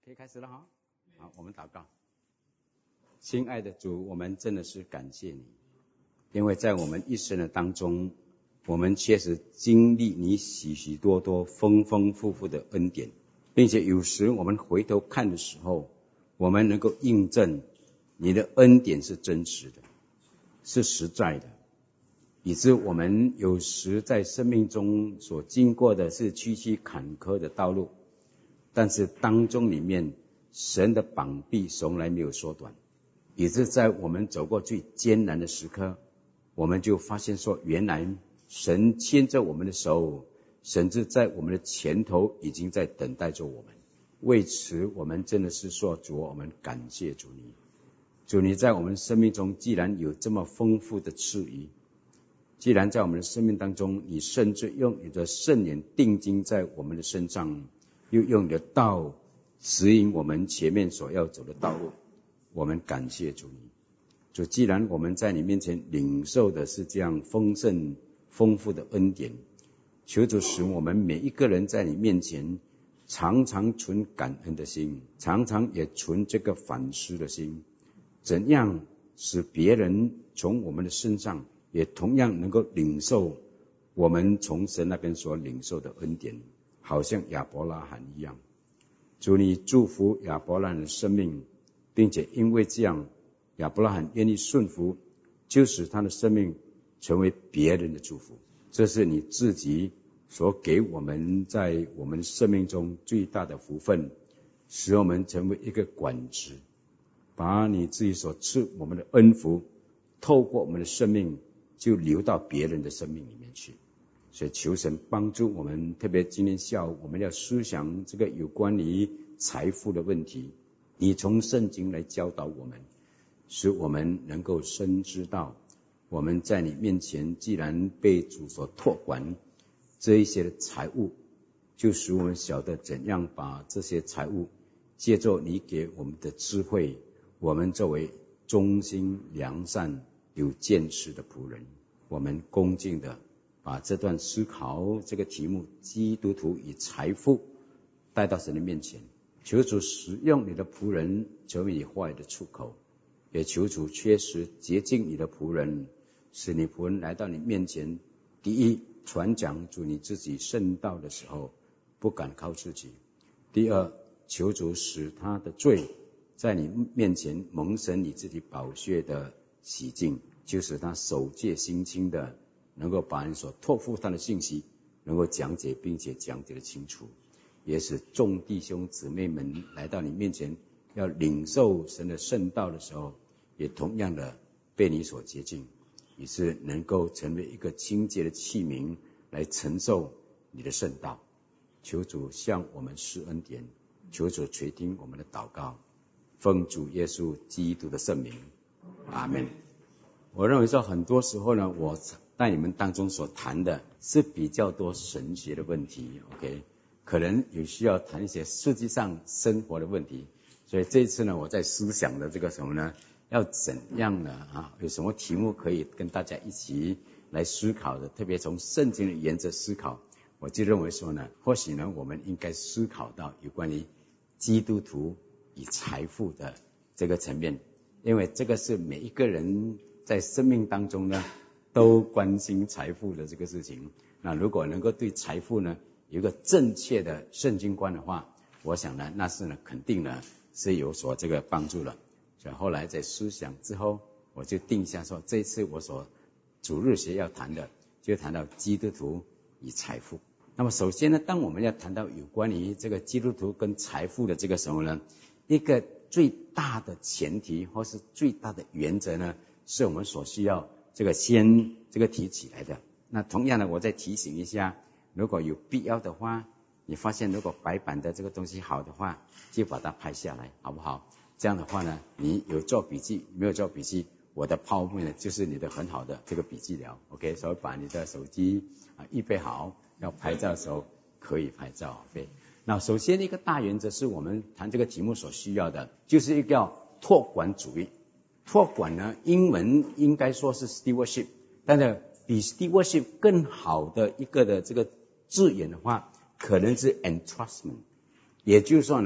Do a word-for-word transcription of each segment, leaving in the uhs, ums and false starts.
可以开始了哈。好，我们祷告。亲爱的主，我们真的是感谢你，因为在我们一生的当中，我们确实经历你许许多多丰丰富富的恩典，并且有时我们回头看的时候，我们能够印证你的恩典是真实的，是实在的，以致我们有时在生命中所经过的是崎岖坎坷的道路，但是当中里面神的膀臂从来没有缩短，以致在我们走过最艰难的时刻，我们就发现说，原来神牵着我们的手，甚至在我们的前头已经在等待着我们。为此我们真的是说，主，我们感谢主你。主，你在我们生命中既然有这么丰富的赐予，既然在我们的生命当中，你甚至用你的圣灵定睛在我们的身上，又用你的道指引我们前面所要走的道路，我们感谢主你。主，既然我们在你面前领受的是这样丰盛丰富的恩典，求主使我们每一个人在你面前常常存感恩的心，常常也存这个反思的心，怎样使别人从我们的身上也同样能够领受我们从神那边所领受的恩典，好像亚伯拉罕一样。主，你祝福亚伯拉罕的生命，并且因为这样亚伯拉罕愿意顺服，就使他的生命成为别人的祝福。这是你自己所给我们在我们生命中最大的福分，使我们成为一个管子，把你自己所赐我们的恩福透过我们的生命就流到别人的生命里面去。所以求神帮助我们，特别今天下午我们要思想这个有关于财富的问题，你从圣经来教导我们，使我们能够深知到我们在你面前既然被主所托管这一些的财物，就使我们晓得怎样把这些财物借着你给我们的智慧，我们作为忠心良善有见识的仆人，我们恭敬的把这段思考这个题目基督徒与财富带到神的面前，求主使用你的仆人成为你话语的出口，也求主确实洁净你的仆人，使你仆人来到你面前，第一传讲主你自己圣道的时候不敢靠自己，第二求主使他的罪在你面前蒙神你自己宝血的洗净，就使他守戒心清的能够把你所托付他的信息能够讲解，并且讲解得清楚，也使众弟兄姊妹们来到你面前要领受神的圣道的时候，也同样的被你所洁净，也是能够成为一个清洁的器皿来承受你的圣道。求主向我们施恩典，求主垂听我们的祷告，奉主耶稣基督的圣名，阿们。我认为说很多时候呢，我在你们当中所谈的是比较多神学的问题 OK， 可能有需要谈一些实际上生活的问题，所以这一次呢，我在思想的这个什么呢，要怎样呢啊？有什么题目可以跟大家一起来思考的，特别从圣经的原则思考，我就认为说呢，或许呢我们应该思考到有关于基督徒与财富的这个层面，因为这个是每一个人在生命当中呢都关心财富的这个事情。那如果能够对财富呢有一个正确的圣经观的话，我想呢那是呢肯定呢是有所这个帮助了。所以后来在思想之后，我就定下说，这一次我所主日学要谈的就谈到基督徒与财富。那么首先呢，当我们要谈到有关于这个基督徒跟财富的这个什么呢，一个最大的前提或是最大的原则呢，是我们所需要这个先这个提起来的。那同样的，我再提醒一下，如果有必要的话，你发现如果白板的这个东西好的话，就把它拍下来，好不好？这样的话呢，你有做笔记没有做笔记，我的 PowerPoint 呢就是你的很好的这个笔记了 OK， 所以把你的手机啊预备好，要拍照的时候可以拍照 OK。 那首先一个大原则是我们谈这个题目所需要的，就是一个托管主义。托管呢，英文应该说是 stewardship， 但是比 stewardship 更好的一个的这个字眼的话，可能是 entrustment。也就是说呢，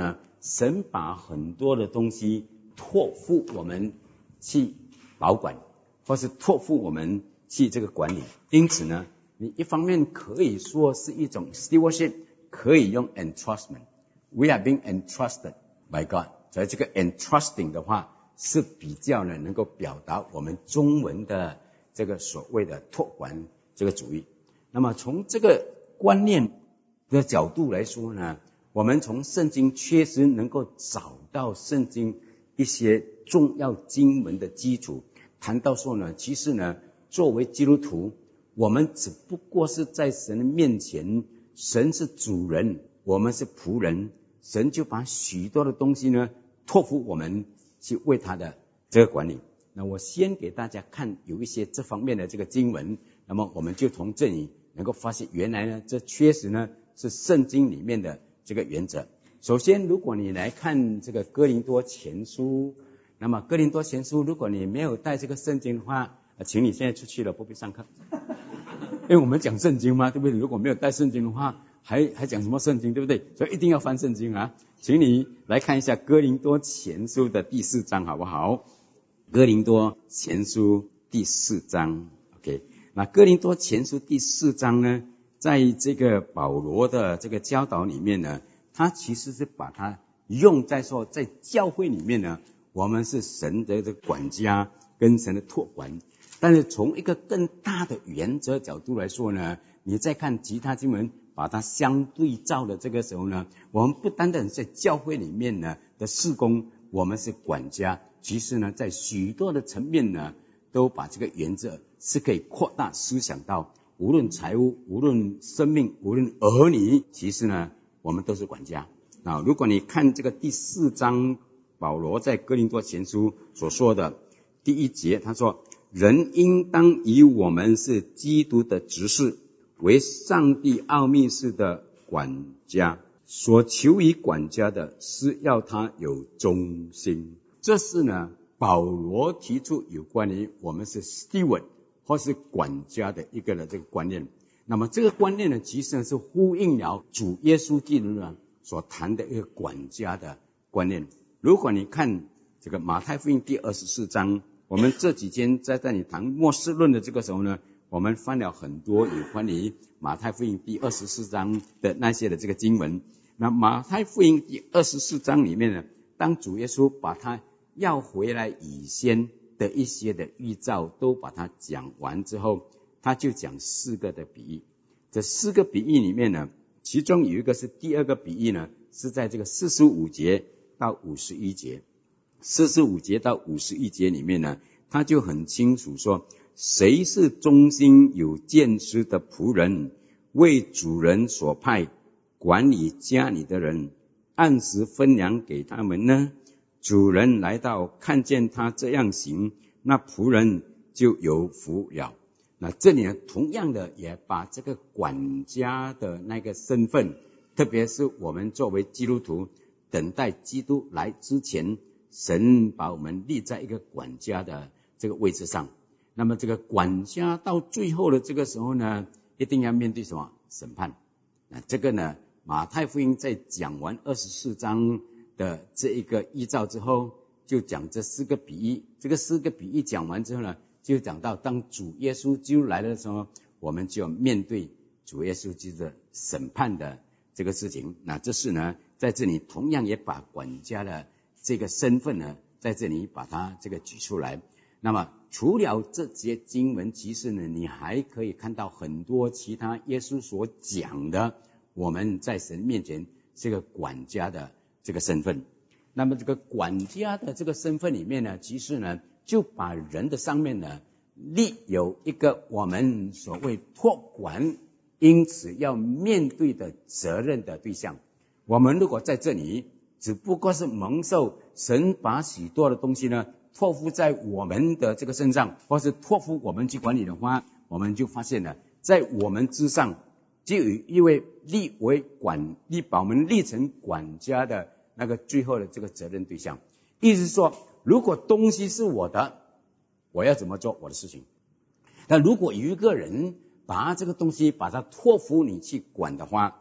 神把很多的东西托付我们去保管，或是托付我们去这个管理。因此呢，你一方面可以说是一种 stewardship， 可以用 entrustment。We are being entrusted by God。所以这个 entrusting 的话是比较呢能够表达我们中文的这个所谓的托管这个主义。那么从这个观念的角度来说呢，我们从圣经确实能够找到圣经一些重要经文的基础，谈到说呢，其实呢，作为基督徒，我们只不过是在神的面前，神是主人，我们是仆人，神就把许多的东西呢托付我们去为他的这个管理。那我先给大家看有一些这方面的这个经文，那么我们就从这里能够发现，原来呢，这确实呢是圣经里面的这个原则。首先，如果你来看这个哥林多前书，那么哥林多前书，如果你没有带这个圣经的话，请你现在出去了，不必上课。因为我们讲圣经嘛，对不对？如果没有带圣经的话，还还讲什么圣经，对不对？所以一定要翻圣经啊！请你来看一下哥林多前书的第四章，好不好？哥林多前书第四章 ，OK。那哥林多前书第四章呢，在这个保罗的这个教导里面呢，他其实是把它用在说，在教会里面呢，我们是神的这个管家跟神的托管。但是从一个更大的原则角度来说呢，你再看其他经文，把它相对照的这个时候呢，我们不单单在教会里面呢的事工，我们是管家，其实呢，在许多的层面呢，都把这个原则是可以扩大思想到，无论财务，无论生命，无论儿女，其实呢，我们都是管家。啊，如果你看这个第四章，保罗在哥林多前书所说的第一节，他说：人应当以我们是基督的执事，为上帝奥秘事的管家，所求于管家的是要他有忠心。这是呢，保罗提出有关于我们是 steward 或是管家的一个的这个观念。那么这个观念呢，其实是呼应了主耶稣基督呢所谈的一个管家的观念。如果你看这个马太福音第二十四章，我们这几天在这里谈末世论的这个时候呢，我们翻了很多有关于马太福音第二十四章的那些的这个经文。那马太福音第二十四章里面呢，当主耶稣把他要回来以先的一些的预兆都把它讲完之后，他就讲四个的比喻。这四个比喻里面呢，其中有一个是第二个比喻呢，是在这个四十五节到五十一节。四十五节到五十一节里面呢，他就很清楚说，谁是忠心有见识的仆人，为主人所派，管理家里的人，按时分粮给他们呢？主人来到，看见他这样行，那仆人就有福了。那这里呢，同样的也把这个管家的那个身份，特别是我们作为基督徒等待基督来之前，神把我们立在一个管家的这个位置上。那么这个管家到最后的这个时候呢，一定要面对什么？审判。那这个呢，马太福音在讲完二十四章的这一个依照之后，就讲这四个比喻。这个四个比喻讲完之后呢，就讲到当主耶稣基督来的时候，我们就要面对主耶稣基督的审判的这个事情。那这是呢，在这里同样也把管家的这个身份呢，在这里把它这个举出来。那么除了这些经文，其实呢，你还可以看到很多其他耶稣所讲的我们在神面前这个管家的这个身份。那么这个管家的这个身份里面呢，其实呢，就把人的上面呢立有一个我们所谓托管，因此要面对的责任的对象。我们如果在这里只不过是蒙受神把许多的东西呢托付在我们的这个身上，或是托付我们去管理的话，我们就发现了，在我们之上就有一位立为管立把我们立成管家的那个最后的这个责任对象。意思是说，如果东西是我的，我要怎么做我的事情。但如果有一个人把这个东西把它托付你去管的话，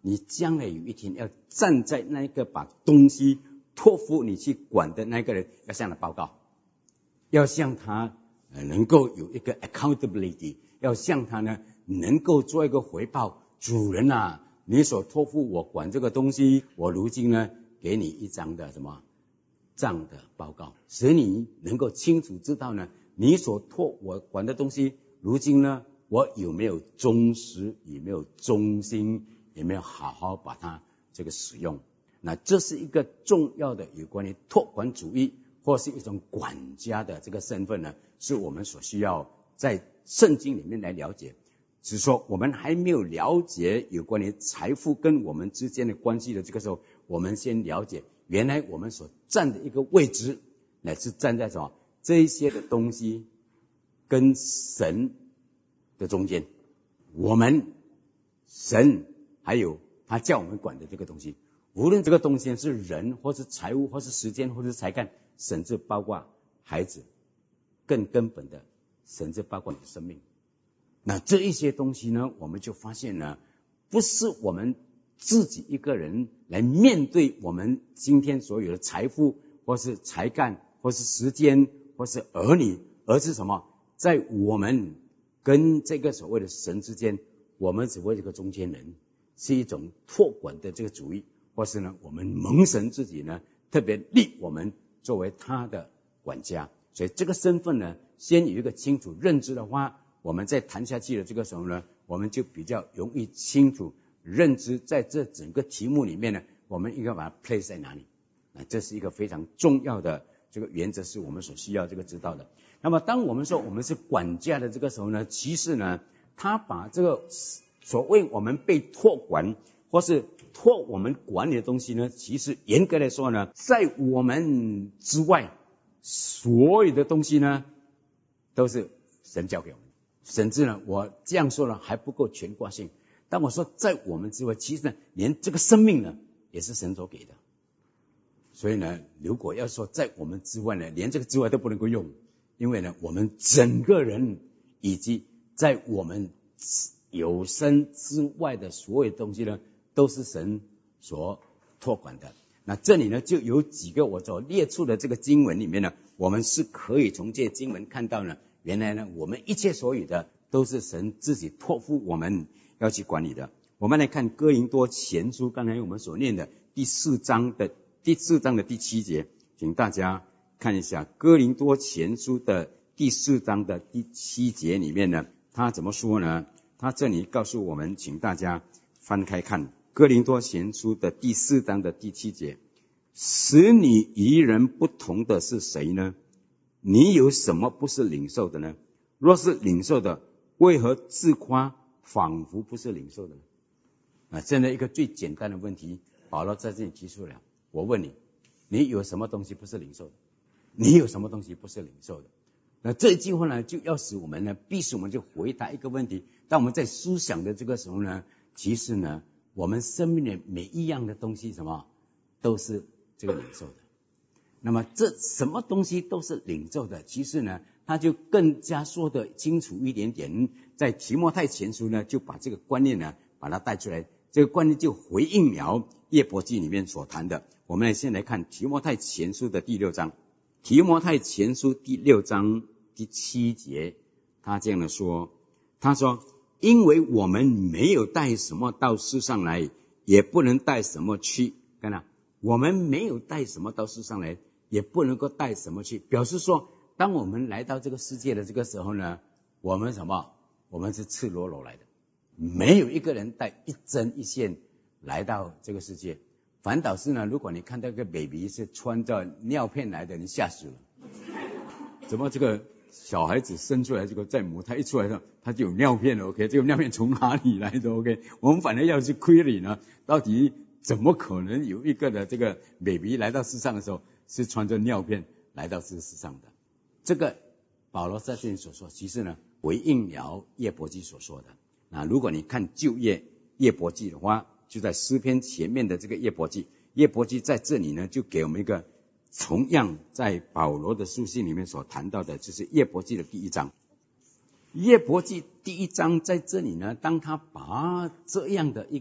你将来有一天要站在那个把东西托付你去管的那个人，要向他报告，要向他能够有一个 accountability， 要向他呢能够做一个回报。主人啊，你所托付我管这个东西，我如今呢给你一张的什么账的报告，使你能够清楚知道呢，你所托我管的东西，如今呢我有没有忠实，有没有忠心，有没有好好把它这个使用。那这是一个重要的有关于托管主义或是一种管家的这个身份呢，是我们所需要在圣经里面来了解。只是说我们还没有了解有关于财富跟我们之间的关系的这个时候，我们先了解原来我们所站的一个位置，乃是站在什么这一些的东西跟神的中间。我们神还有他叫我们管的这个东西，无论这个东西是人或是财物或是时间或是才干，甚至包括孩子，更根本的甚至包括你的生命。那这一些东西呢，我们就发现呢，不是我们自己一个人来面对我们今天所有的财富或是才干或是时间或是儿女，而是什么，在我们跟这个所谓的神之间，我们只为这个中间人，是一种托管的这个主义，或是呢我们蒙神自己呢特别立我们作为他的管家。所以这个身份呢先有一个清楚认知的话，我们在谈下去的这个时候呢，我们就比较容易清楚认知在这整个题目里面呢，我们应该把它 place 在哪里。那这是一个非常重要的这个原则，是我们所需要这个知道的。那么当我们说我们是管家的这个时候呢，其实呢他把这个所谓我们被托管或是托我们管理的东西呢，其实严格来说呢，在我们之外所有的东西呢都是神交给我们。甚至呢我这样说呢还不够全挂性，当我说在我们之外，其实呢连这个生命呢也是神所给的。所以呢如果要说在我们之外呢，连这个之外都不能够用，因为呢我们整个人以及在我们有生之外的所有东西呢都是神所托管的。那这里呢就有几个我所列出的这个经文里面呢，我们是可以从这些经文看到呢，原来呢我们一切所有的都是神自己托付我们要去管理的。我们来看哥林多前书，刚才我们所念的第四章的第四章的第七节，请大家看一下哥林多前书的第四章的第七节里面呢，他怎么说呢？他这里告诉我们，请大家翻开看哥林多前书的第四章的第七节，使你与人不同的是谁呢？你有什么不是领受的呢？若是领受的，为何自夸，仿佛不是领受的呢？啊，这样的一个最简单的问题，保罗在这里提出了。我问你，你有什么东西不是领受的？你有什么东西不是领受的？那这一句话呢，就要使我们呢，必须我们就回答一个问题。当我们在思想的这个时候呢，其实呢，我们生命的每一样的东西，什么都是这个领受的。那么这什么东西都是领受的，其实呢，他就更加说得清楚一点点。在提摩太前书呢，就把这个观念呢，把它带出来。这个观念就回应了约伯记里面所谈的。我们先来看提摩太前书的第六章。提摩太前书第六章第七节，他这样的说，他说，因为我们没有带什么到世上来，也不能带什么去。看到，我们没有带什么到世上来，也不能够带什么去，表示说，当我们来到这个世界的这个时候呢，我们什么？我们是赤裸裸来的，没有一个人带一针一线来到这个世界。反倒是呢，如果你看到一个 baby 是穿着尿片来的，你吓死了。怎么这个小孩子生出来，这个在母胎一出来的，他就有尿片了 ？OK， 这个尿片从哪里来的 ？OK， 我们反而要去 query 呢，到底怎么可能有一个的这个 baby 来到世上的时候是穿着尿片来到这个世上的？这个保罗在这里所说，其实呢回应了约伯记所说的。那如果你看旧约约伯记的话，就在诗篇前面的这个约伯记，约伯记在这里呢就给我们一个同样在保罗的书信里面所谈到的，就是约伯记的第一章。约伯记第一章在这里呢，当他把这样的一个的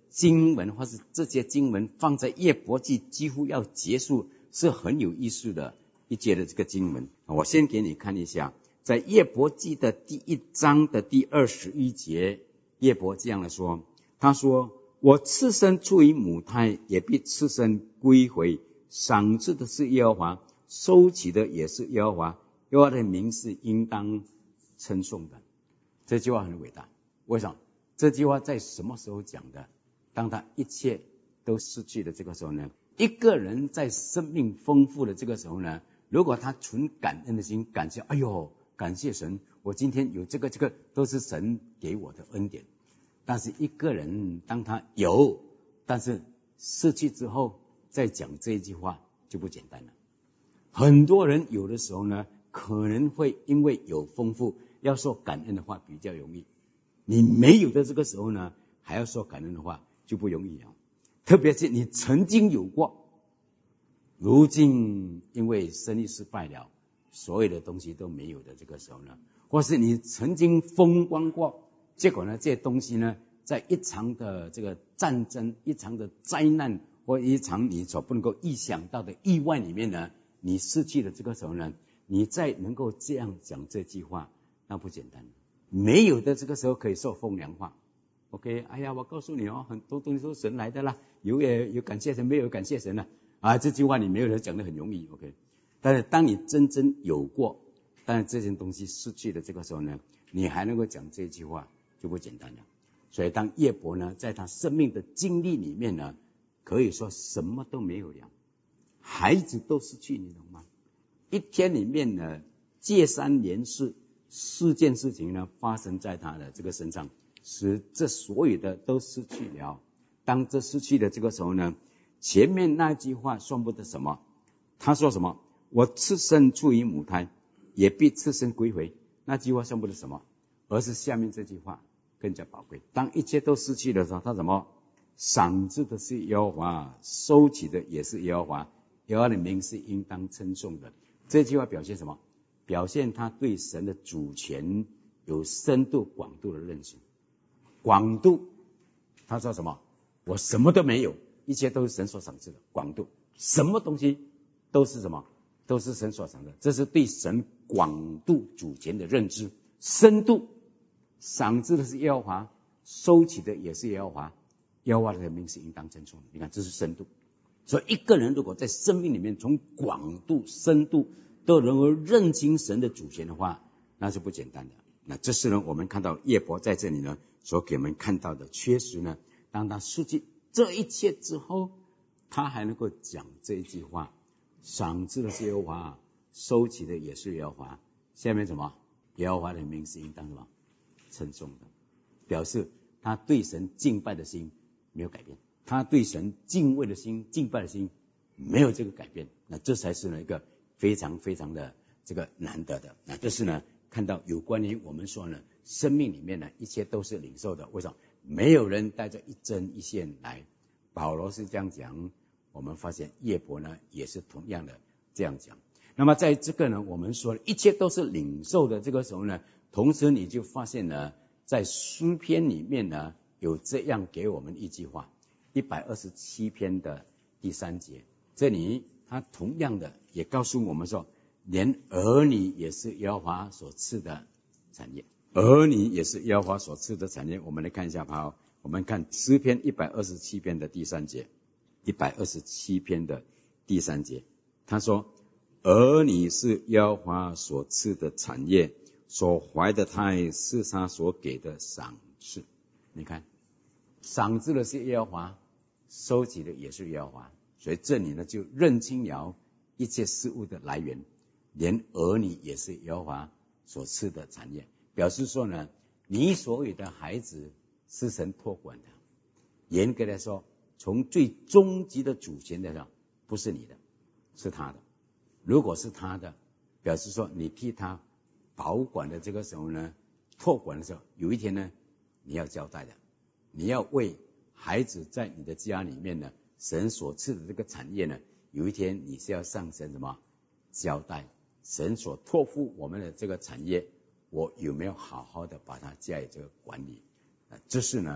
经文或是这些经文放在约伯记几乎要结束，是很有意思的一节的这个经文。我先给你看一下，在约伯记的第一章的第二十一节，约伯这样的说，他说，我赤身出于母胎，也必赤身归回，赏赐的是耶和华，收起的也是耶和华，耶和华的名是应当称颂的。这句话很伟大，为什么？这句话在什么时候讲的？当他一切都失去的这个时候呢？一个人在生命丰富的这个时候呢，如果他存感恩的心，感谢，哎呦，感谢神，我今天有这个这个都是神给我的恩典。但是一个人当他有，但是失去之后再讲这一句话就不简单了。很多人有的时候呢，可能会因为有丰富，要说感恩的话比较容易，你没有的这个时候呢，还要说感恩的话就不容易了。特别是你曾经有过，如今因为生意失败了，所有的东西都没有的这个时候呢，或是你曾经风光过，结果呢这些东西呢，在一场的这个战争，一场的灾难，或一场你所不能够意想到的意外里面呢，你失去了这个时候呢，你再能够这样讲这句话，那不简单。没有的这个时候可以说风凉话。OK， 哎呀，我告诉你哦，很多东西都是神来的啦，有也有感谢神，没有感谢神了啊。这句话你没有人讲得很容易 ，OK。但是当你真正有过，但是这件东西失去的这个时候呢，你还能够讲这句话，就不简单了。所以当约伯呢，在他生命的经历里面呢，可以说什么都没有了，孩子都失去，你懂吗？一天里面呢，接三连四四件事情呢发生在他的这个身上，使这所有的都失去了。当这失去的这个时候呢，前面那句话算不得什么。他说什么？我赤身出于母胎，也必赤身归回。那句话算不得什么，而是下面这句话更加宝贵。当一切都失去的时候，他什么？赏赐的是耶和华，收起的也是耶和华，耶和华的名是应当称颂的。这句话表现什么？表现他对神的主权有深度广度的认识。广度，他说什么？我什么都没有，一切都是神所赏赐的。广度，什么东西都是什么？都是神所赏的。这是对神广度主权的认知。深度，赏赐的是耶和华，收起的也是耶和华，耶和华的名是应当称颂的。你看，这是深度。所以一个人如果在生命里面从广度、深度都能够认清神的主权的话，那是不简单的。那这是呢，我们看到约伯在这里呢所给我们看到的。确实呢，当他失去这一切之后，他还能够讲这一句话：赏赐的是耶和华，收起的也是耶和华。下面什么？耶和华的名是应当什么称颂的，表示他对神敬拜的心没有改变，他对神敬畏的心、敬拜的心没有这个改变。那这才是呢一个非常非常的这个难得的。那这是呢看到有关于我们说呢，生命里面呢一切都是领受的。为什么？没有人带着一针一线来。保罗是这样讲，我们发现约伯呢也是同样的这样讲。那么在这个呢，我们说一切都是领受的这个时候呢，同时你就发现呢，在诗篇里面呢有这样给我们一句话，一百二十七篇的第三节，这里他同样的也告诉我们说，连儿女也是耶和华所赐的产业，儿女也是耶和华所赐的产业。我们来看一下，好，我们看诗篇一百二十七篇的第三节，一百二十七篇的第三节，他说，儿女是耶和华所赐的产业，所怀的胎是他所给的赏赐。你看，赏赐的是耶和华，收集的也是耶和华，所以这里呢就认清了一切事物的来源，连儿女也是耶和华所赐的产业，表示说呢，你所有的孩子是神托管的。严格来说，从最终极的主权来说，不是你的，是他的。如果是他的，表示说你替他保管的这个时候呢，托管的时候，有一天呢，你要交代的，你要为孩子在你的家里面呢，神所赐的这个产业呢，有一天你是要上神什么交代，神所托付我们的这个产业，我有没有好好的把它加以这个管理？这是呢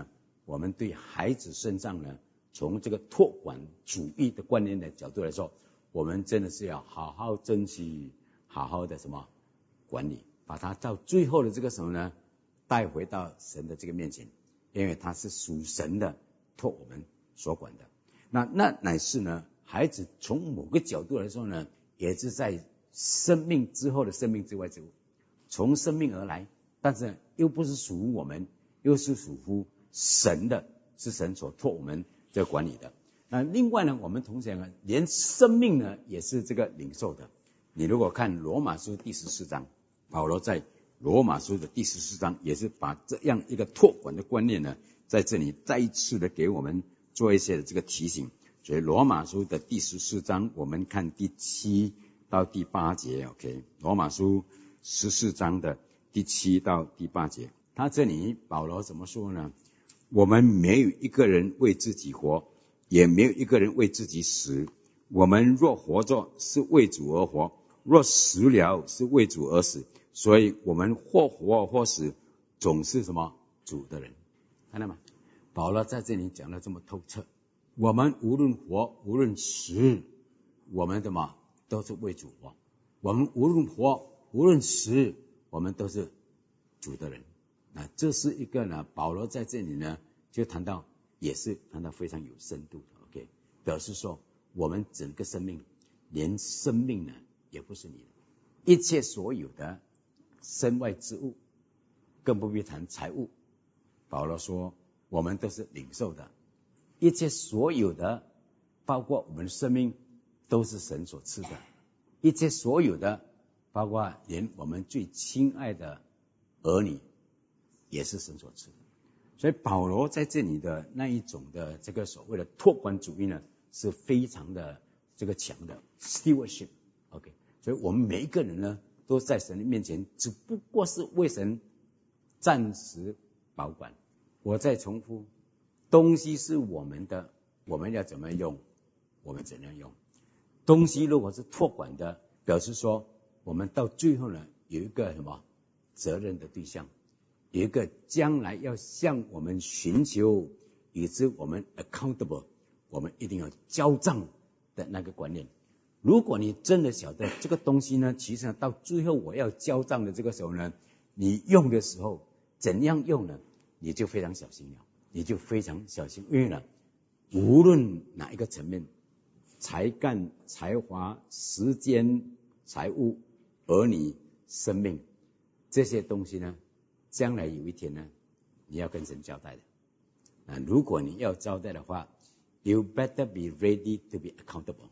我们对孩子身上呢，从这个托管主义的观念的角度来说，我们真的是要好好珍惜，好好的什么管理，把他到最后的这个时候呢，带回到神的这个面前，因为他是属神的，托我们所管的。那那乃是呢，孩子从某个角度来说呢，也是在生命之后的生命之外之物，从生命而来，但是又不是属于我们，又是属乎神的，是神所托我们这个管理的。那另外呢，我们同时呢，连生命呢也是这个领受的。你如果看罗马书第十四章，保罗在罗马书的第十四章也是把这样一个托管的观念呢，在这里再一次的给我们做一些的这个提醒。所以罗马书的第十四章，我们看第七到第八节 ，OK， 罗马书十四章的第七到第八节，他这里保罗怎么说呢？我们没有一个人为自己活，也没有一个人为自己死。我们若活着，是为主而活；若死了，是为主而死。所以我们或活或死，总是什么主的人。看到吗？保罗在这里讲得这么透彻。我们无论活无论死，我们怎么都是为主活。我们无论活无论死，我们都是主的人。那这是一个呢，保罗在这里呢就谈到，也是谈到非常有深度的 ，OK， 表示说我们整个生命，连生命呢也不是你的，一切所有的身外之物，更不必谈财物。保罗说我们都是领受的，一切所有的，包括我们的生命，都是神所赐的，一切所有的，包括连我们最亲爱的儿女，也是神所赐的。所以保罗在这里的那一种的这个所谓的托管主义呢，是非常的这个强的 stewardship， OK， 所以我们每一个人呢，都在神的面前，只不过是为神暂时保管。我再重复，东西是我们的，我们要怎么用，我们怎样用。东西如果是托管的，表示说我们到最后呢，有一个什么责任的对象，有一个将来要向我们寻求，以致我们 accountable， 我们一定要交账的那个观念。如果你真的晓得这个东西呢，其实呢到最后我要交账的这个时候呢，你用的时候怎样用呢，你就非常小心了，你就非常小心。因为呢，无论哪一个层面，才干、才华、时间、财物、儿女、生命，这些东西呢，将来有一天呢，你要跟神交代的。那如果你要交代的话， you better be ready to be accountable.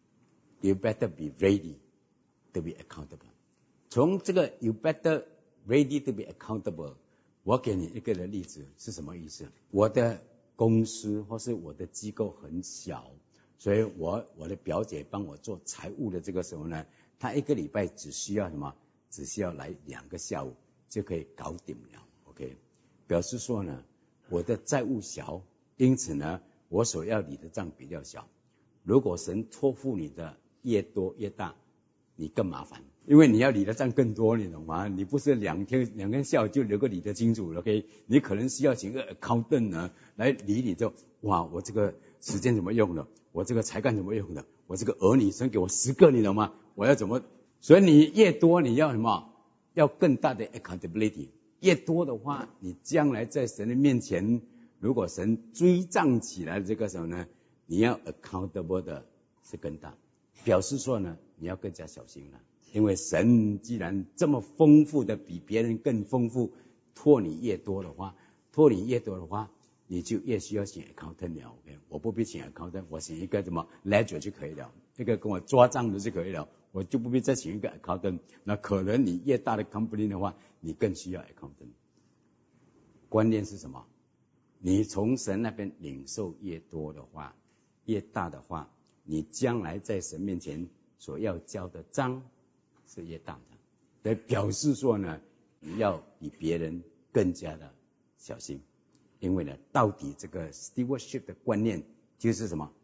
You better be ready to be accountable. 从这个 you better ready to be accountable， 我给你一个的例子是什么意思？我的公司或是我的机构很小，所以我我的表姐帮我做财务的这个时候呢，她一个礼拜只需要什么？只需要来两个下午就可以搞定了 ，OK， 表示说呢，我的债务小，因此呢，我所要理的账比较小。如果神托付你的越多越大，你更麻烦，因为你要理的账更多，你懂吗？你不是两天两天下午就能够理得清楚 ，OK， 你可能需要请个 accountant 呢来理你就，哇，我这个时间怎么用的？我这个才干怎么用的？我这个儿女生给我十个，你懂吗？我要怎么？所以你越多，你要什么？要更大的 accountability。越多的话，你将来在神的面前，如果神追账起来的这个时候呢，你要 accountable 的是更大，表示说呢，你要更加小心了。因为神既然这么丰富的，比别人更丰富，托你越多的话，托你越多的话，你就越需要请 accountant 了。OK， 我不必请 accountant， 我请一个什么 ledger 就可以了，一个跟我抓账的就可以了。我就不必再请一个 accountant， 那可能你越大的 company 的话，你更需要 accountant。关键是什么？你从神那边领受越多的话，越大的话，你将来在神面前所要交的账是越大的。所以表示说呢，你要比别人更加的小心，因为呢，到底这个 stewardship 的观念就是什么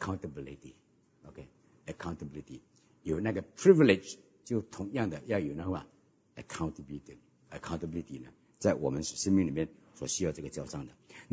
accountability。OK，accountability。有那个 privilege， 就同样的要有那个 accountability，accountability 呢，在我们生命里面所需要这个交账的。那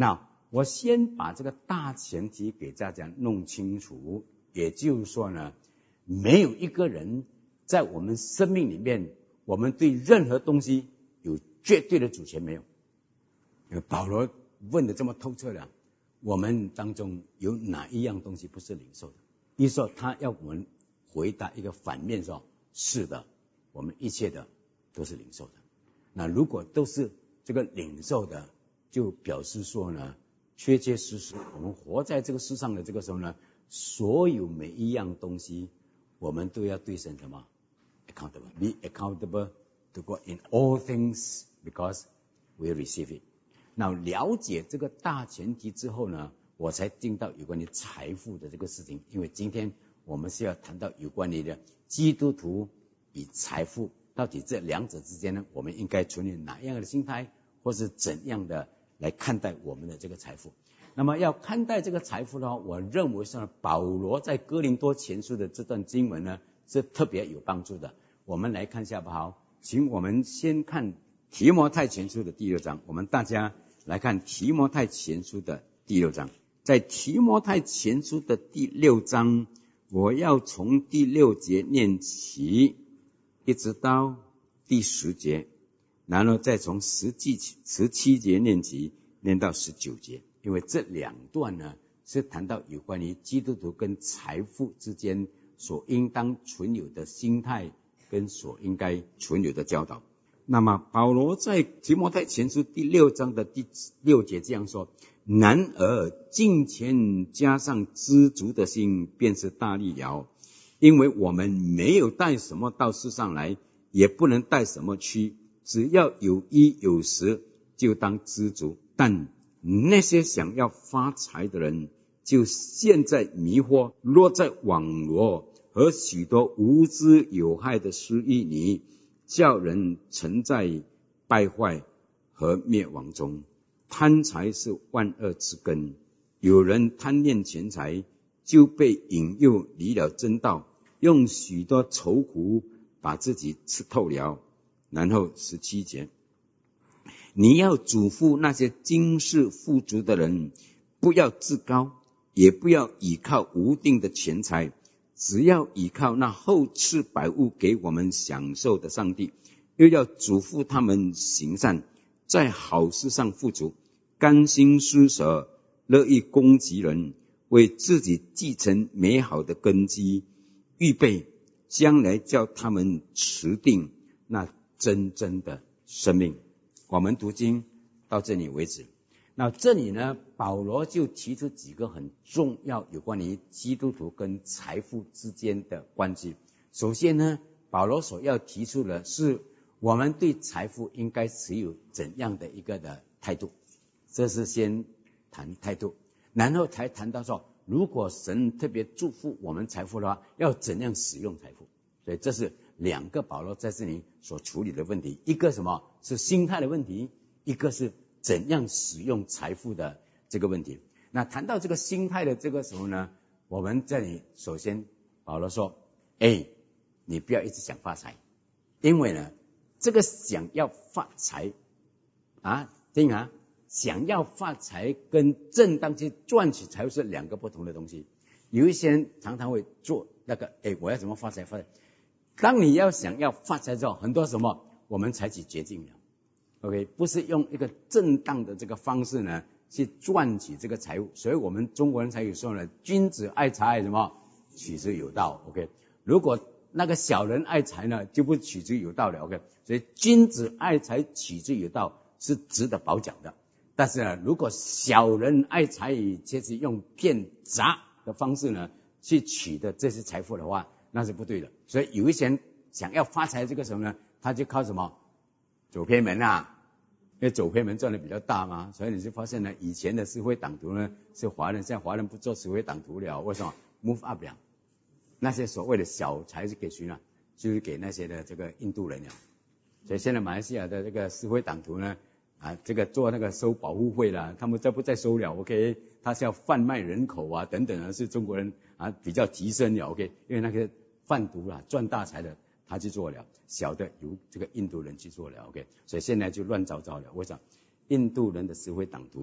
我先把这个大前提给大家弄清楚，也就是说呢，没有一个人在我们生命里面，我们对任何东西有绝对的主权没有。保罗问的这么透彻了，我们当中有哪一样东西不是领受的？意思说他要我们回答一个反面说，是的，我们一切的都是领受的。那如果都是这个领受的，就表示说呢，确确实实我们活在这个世上的这个时候呢，所有每一样东西我们都要对神什么 accountable, be accountable to God in all things because we receive it。 那了解这个大前提之后呢，我才进到有关于财富的这个事情。因为今天我们是要谈到有关于的基督徒与财富，到底这两者之间呢，我们应该存有哪样的心态，或是怎样的来看待我们的这个财富。那么要看待这个财富的话，我认为是保罗在哥林多前书的这段经文呢是特别有帮助的。我们来看一下好不好？请我们先看提摩太前书的第六章，我们大家来看提摩太前书的第六章。在提摩太前书的第六章，我要从第六节念起，一直到第十节，然后再从十七节念起，念到十九节。因为这两段呢，是谈到有关于基督徒跟财富之间所应当存有的心态，跟所应该存有的教导。那么保罗在提摩太前书第六章的第六节这样说：然而敬虔加上知足的心，便是大利了。因为我们没有带什么到世上来，也不能带什么去，只要有衣有食，就当知足。但那些想要发财的人，就陷在迷惑，落在网罗和许多无知有害的私欲里，叫人沉在败坏和灭亡中。贪财是万恶之根，有人贪恋钱财，就被引诱离了真道，用许多愁苦把自己吃透了。然后十七节，你要嘱咐那些今世富足的人，不要自高，也不要倚靠无定的钱财，只要倚靠那厚赐百物给我们享受的上帝。又要嘱咐他们行善，在好事上富足，甘心施舍，乐意供给人，为自己继承美好的根基，预备将来叫他们持定那真正的生命。我们读经到这里为止。那这里呢，保罗就提出几个很重要有关于基督徒跟财富之间的关系。首先呢，保罗所要提出的是我们对财富应该持有怎样的一个的态度，这是先谈态度，然后才谈到说，如果神特别祝福我们财富的话，要怎样使用财富。所以这是两个保罗在这里所处理的问题，一个什么是心态的问题，一个是怎样使用财富的这个问题。那谈到这个心态的这个时候呢，我们这里首先保罗说，哎，你不要一直想发财，因为呢这个想要发财啊，听啊，想要发财跟正当去赚取财富是两个不同的东西。有一些人常常会做那个，哎，我要怎么发财发财。当你要想要发财之后，很多什么我们采取捷径了 OK， 不是用一个正当的这个方式呢去赚取这个财物。所以我们中国人才有说呢，君子爱财什么取之有道 OK， 如果那个小人爱财呢，就不取之有道了 OK。 所以君子爱财取之有道是值得褒奖的。但是呢，如果小人爱财却是用骗砸的方式呢去取的这些财富的话，那是不对的。所以有一些人想要发财这个时候呢，他就靠什么走偏门啊，因为走偏门赚的比较大嘛。所以你就发现呢，以前的社会党徒呢是华人，现在华人不做社会党徒了，为什么 move up 了？那些所谓的小财是给谁呢？就是给那些的这个印度人了。所以现在马来西亚的这个社会党徒呢啊，这个做那个收保护费啦，他们再不再收了 OK， 他是要贩卖人口啊等等啊，是中国人啊比较提升了 OK， 因为那个贩毒啊赚大财的他去做了，小的由这个印度人去做了 OK， 所以现在就乱糟糟了。为什么？印度人的社会党徒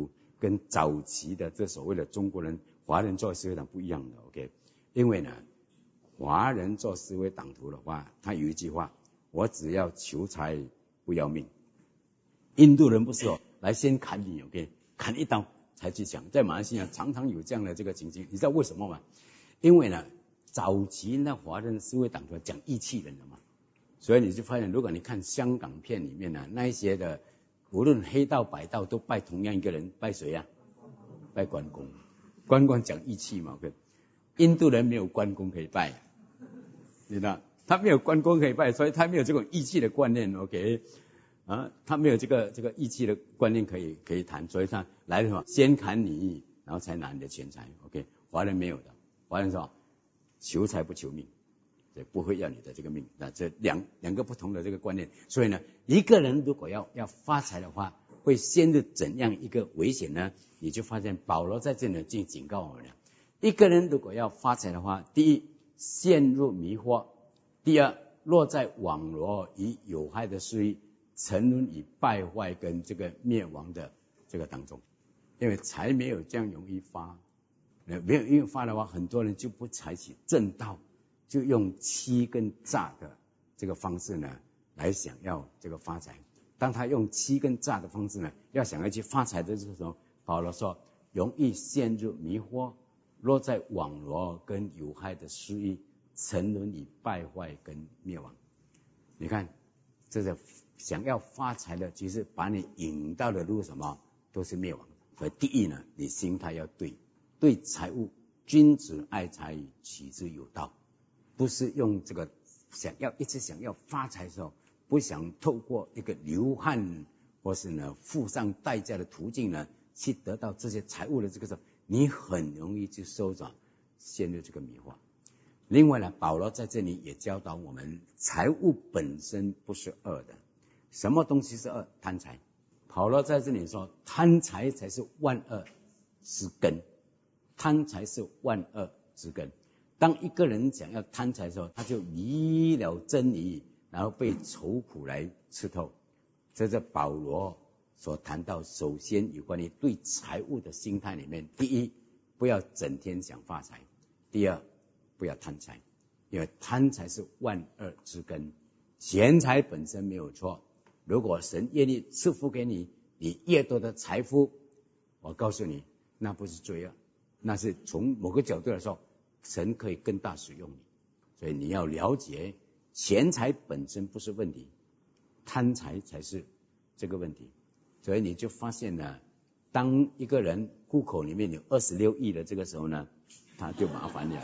跟早期的这所谓的中国人华人做思维党不一样的 OK， 因为呢华人做思维党徒的话，他有一句话，我只要求财不要命。印度人不是哦，来先砍你 OK， 砍一刀才去讲。在马来西亚常常有这样的这个情形，你知道为什么吗？因为呢早期那华人思维党徒讲义气人的嘛，所以你就发现，如果你看香港片里面呢，那一些的无论黑道白道都拜同样一个人，拜谁啊？拜关公。关公讲义气嘛 ，OK。印度人没有关公可以拜，你知道，他没有关公可以拜，所以他没有这种义气的观念 ，OK。啊，他没有这个这个义气的观念可以可以谈，所以他来的什么，先砍你，然后才拿你的钱财 ，OK。华人没有的，华人说求财不求命。对，不会要你的这个命。那这两两个不同的这个观念，所以呢，一个人如果要要发财的话，会陷入怎样一个危险呢？你就发现保罗在这里就警告我们了：一个人如果要发财的话，第一，陷入迷惑；第二，落在网罗与有害的事意，沉沦于败坏跟这个灭亡的这个当中。因为财没有这样容易发，没有容易发的话，很多人就不采取正道。就用欺跟诈的这个方式呢，来想要这个发财。当他用欺跟诈的方式呢，要想要去发财的时候，保罗说，容易陷入迷惑，落在网罗跟有害的私欲，沉沦于败坏跟灭亡。你看，这是想要发财的，其实把你引到的路什么，都是灭亡的。所以第一呢，你心态要对，对财物，君子爱财，取之有道。不是用这个想要一直想要发财的时候，不想透过一个流汗或是呢付上代价的途径呢，去得到这些财物的这个时候，你很容易去收着，陷入这个迷惑。另外呢，保罗在这里也教导我们，财物本身不是恶的。什么东西是恶？贪财。保罗在这里说，贪财才是万恶之根，贪财是万恶之根。当一个人想要贪财的时候，他就离了真理，然后被愁苦来刺透。这是保罗所谈到，首先有关于对财物的心态里面，第一，不要整天想发财；第二，不要贪财，因为贪财是万恶之根。钱财本身没有错，如果神愿意赐福给你，你越多的财富，我告诉你，那不是罪恶，那是从某个角度来说，神可以更大使用你。所以你要了解，钱财本身不是问题，贪财才是这个问题。所以你就发现呢，当一个人户口里面有二十六亿的这个时候呢，他就麻烦了。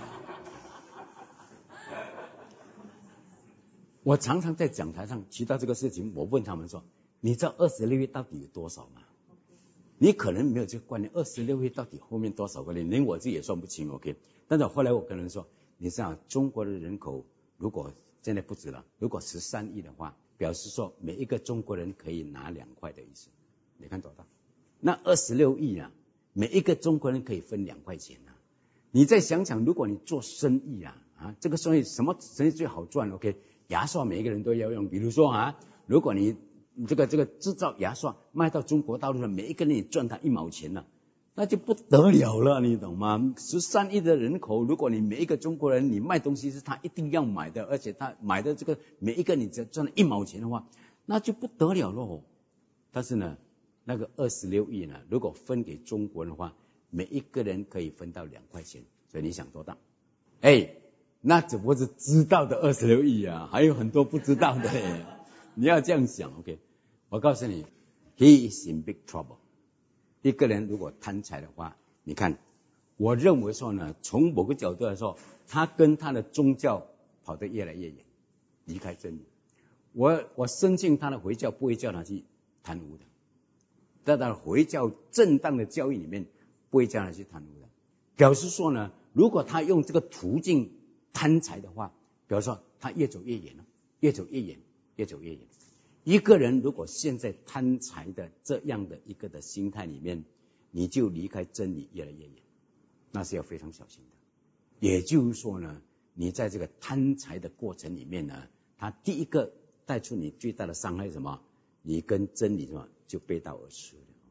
我常常在讲台上提到这个事情，我问他们说，你知道二十六亿到底有多少吗？你可能没有这个观念，二十六亿到底后面多少个人，连我自己也算不清 OK。 但是后来我跟人说，你知道中国的人口如果现在不止了，如果十三亿的话，表示说每一个中国人可以拿两块的意思。你看多大？那二十六亿啊，每一个中国人可以分两块钱啊。你再想想，如果你做生意啊，啊，这个生意什么生意最好赚 ？OK， 牙刷每一个人都要用，比如说啊，如果你这个这个制造牙刷卖到中国大陆上，每一个人你赚他一毛钱了，那就不得了了，你懂吗？十三亿的人口，如果你每一个中国人你卖东西是他一定要买的，而且他买的这个每一个你只赚了一毛钱的话，那就不得了了。但是呢，那个二十六亿呢，如果分给中国人的话，每一个人可以分到两块钱，所以你想多大？哎，那只不过是知道的二十六亿啊，还有很多不知道的。你要这样想 ，OK。我告诉你 ，He is in big trouble。一个人如果贪财的话，你看，我认为说呢，从某个角度来说，他跟他的宗教跑得越来越远，离开真理。我我深信他的回教不会叫他去贪污的，在他的回教正当的教育里面，不会叫他去贪污的。表示说呢，如果他用这个途径贪财的话，表示说他越走越远了，越走越远，越走越远。一个人如果现在贪财的这样的一个的心态里面，你就离开真理越来越远，那是要非常小心的。也就是说呢，你在这个贪财的过程里面呢，它第一个带出你最大的伤害是什么？你跟真理什么就背道而驰了。OK，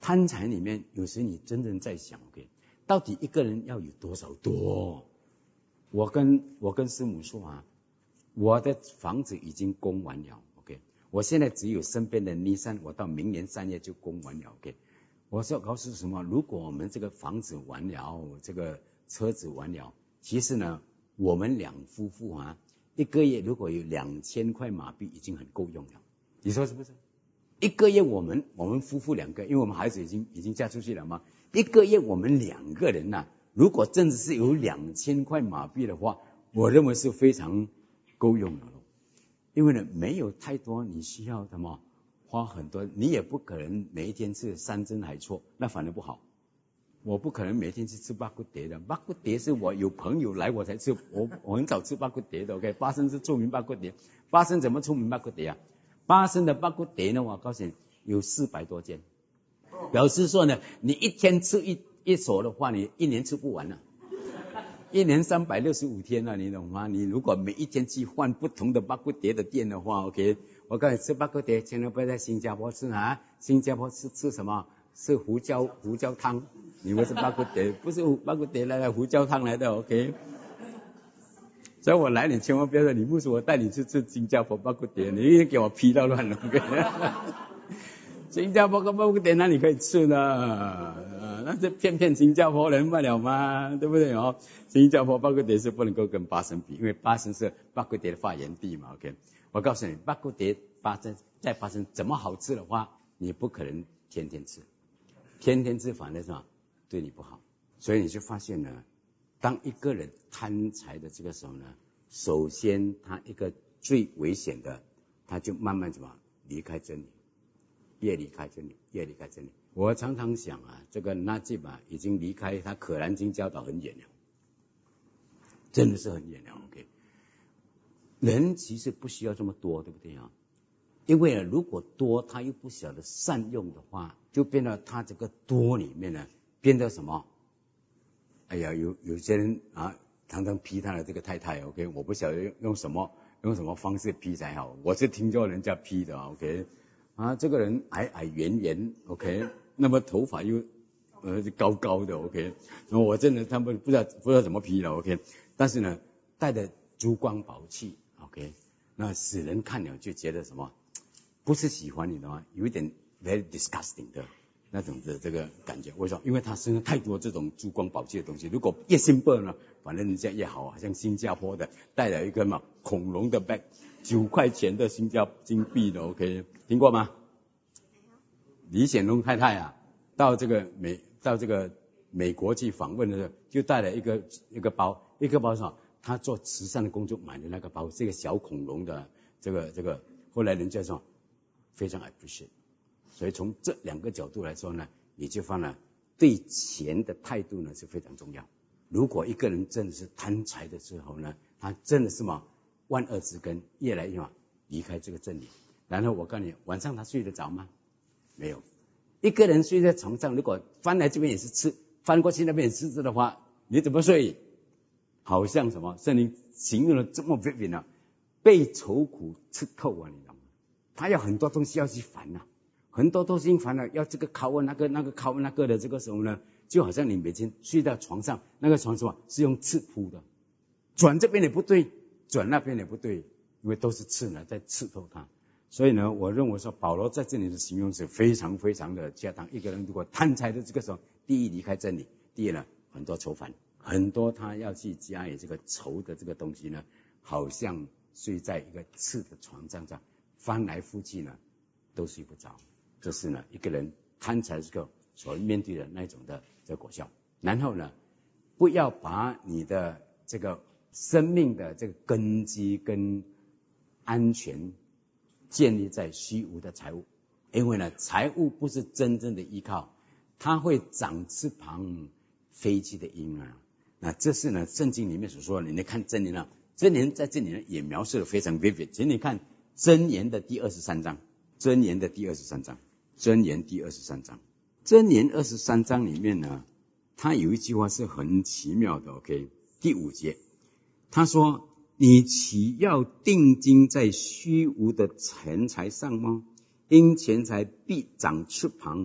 贪财里面，有时你真正在想 ，OK， 到底一个人要有多少多？我跟我跟师母说啊，我的房子已经供完了 ，OK， 我现在只有身边的尼山，我到明年三月就供完了 ，OK。我说告诉什么？如果我们这个房子完了，这个车子完了，其实呢，我们两夫妇啊，一个月如果有两千块马币，已经很够用了。你说是不是？一个月我们我们夫妇两个，因为我们孩子已经已经嫁出去了嘛，一个月我们两个人呐、啊，如果真的是有两千块马币的话，我认为是非常够用的了。因为呢，没有太多你需要什么。花很多，你也不可能每一天吃山珍海错，那反而不好。我不可能每天去吃巴骨碟的，巴骨碟是我有朋友来我才吃，我我很少吃巴骨碟的。OK， 巴生是出名巴骨碟，巴生怎么出名巴骨碟啊？巴生的巴骨碟呢，我告诉你有四百多间，表示说呢，你一天吃一一所的话，你一年吃不完了、啊。一年三百六十五天啊，你懂吗？你如果每一天去换不同的巴骨碟的店的话 ，OK， 我告诉你吃巴骨碟，千万不要在新加坡吃啊！新加坡吃吃什么？是胡椒胡椒汤，你们是巴骨碟，不是巴骨碟来的胡椒汤来的 ，OK。所以我来，你千万不要说你不是我带你去吃新加坡巴骨碟，你一定给我批到乱了 ，OK。新加坡跟巴骨碟哪里可以吃呢？呃，那是骗骗新加坡人不了吗？对不对哦？新加坡巴骨碟是不能够跟巴生比，因为巴生是巴骨碟的发源地嘛。OK， 我告诉你，巴骨碟巴生在巴生怎么好吃的话，你不可能天天吃，天天吃反而是吧对你不好。所以你就发现呢，当一个人贪财的这个时候呢，首先他一个最危险的，他就慢慢怎么离开真理。越离开真理，越离开真理。我常常想啊，这个纳吉吧已经离开他可兰经教导很远了，真的是很远了。OK， 人其实不需要这么多，对不对啊？因为如果多，他又不晓得善用的话，就变到他这个多里面呢，变得什么？哎呀，有有些人啊，常常批他的这个太太 ，OK， 我不晓得用用什么用什么方式批才好，我是听说人家批的 ，OK。啊，这个人矮矮圆圆 ，OK， 那么头发又呃高高的 ，OK， 那我真的他们不知道不知道怎么批了 ，OK， 但是呢，带着珠光宝气 ，OK， 那使人看了就觉得什么，不是喜欢你的话，有一点 very disgusting 的那种的这个感觉。为什么？因为他身上太多这种珠光宝气的东西，如果越 simple 呢，反正人家越好啊。像新加坡的带了一个嘛恐龙的 bag。九块钱的新加金币的 ，OK， 听过吗？李显龙太太啊，到这个美到这个美国去访问的时候，就带了一个一个包，一个包上，他做慈善的工作买的那个包，这个小恐龙的这个这个，后来人家说非常 appreciate， 所以从这两个角度来说呢，你就发现对钱的态度呢是非常重要。如果一个人真的是贪财的时候呢，他真的是嘛。万恶之根越来越离开这个真理，然后我告诉你，晚上他睡得着吗？没有。一个人睡在床上，如果翻来这边也是吃，翻过去那边也是吃的话，你怎么睡？好像什么？圣灵形容的这么 vivid 啊，被愁苦吃透啊，你知道吗？他有很多东西要去烦啊，很多东西烦了、啊，要这个拷问那个那个拷问那个的，这个时候呢，就好像你每天睡在床上，那个床什么是用刺铺的，转这边也不对。转那边也不对，因为都是刺呢，在刺透他。所以呢，我认为说保罗在这里的形容是非常非常的恰当。一个人如果贪财的这个时候，第一离开真理，第二呢，很多愁烦，很多他要去加以这个愁的这个东西呢，好像睡在一个刺的床上上，翻来覆去呢，都睡不着。这是呢，一个人贪财这个所面对的那种的这个果效。然后呢，不要把你的这个生命的这个根基跟安全建立在虚无的财物，因为呢，财物不是真正的依靠，它会长翅膀飞去的鹰啊。那这是呢，圣经里面所说的。你看箴言啊，箴言在这里呢也描述的非常 vivid。请你看箴言的第二十三章，箴言的第二十三章，箴言第二十三章，箴言二十三章里面呢，它有一句话是很奇妙的 ，OK， 第五节。他说：“你岂要定睛在虚无的钱财上吗？因钱财必长翅膀，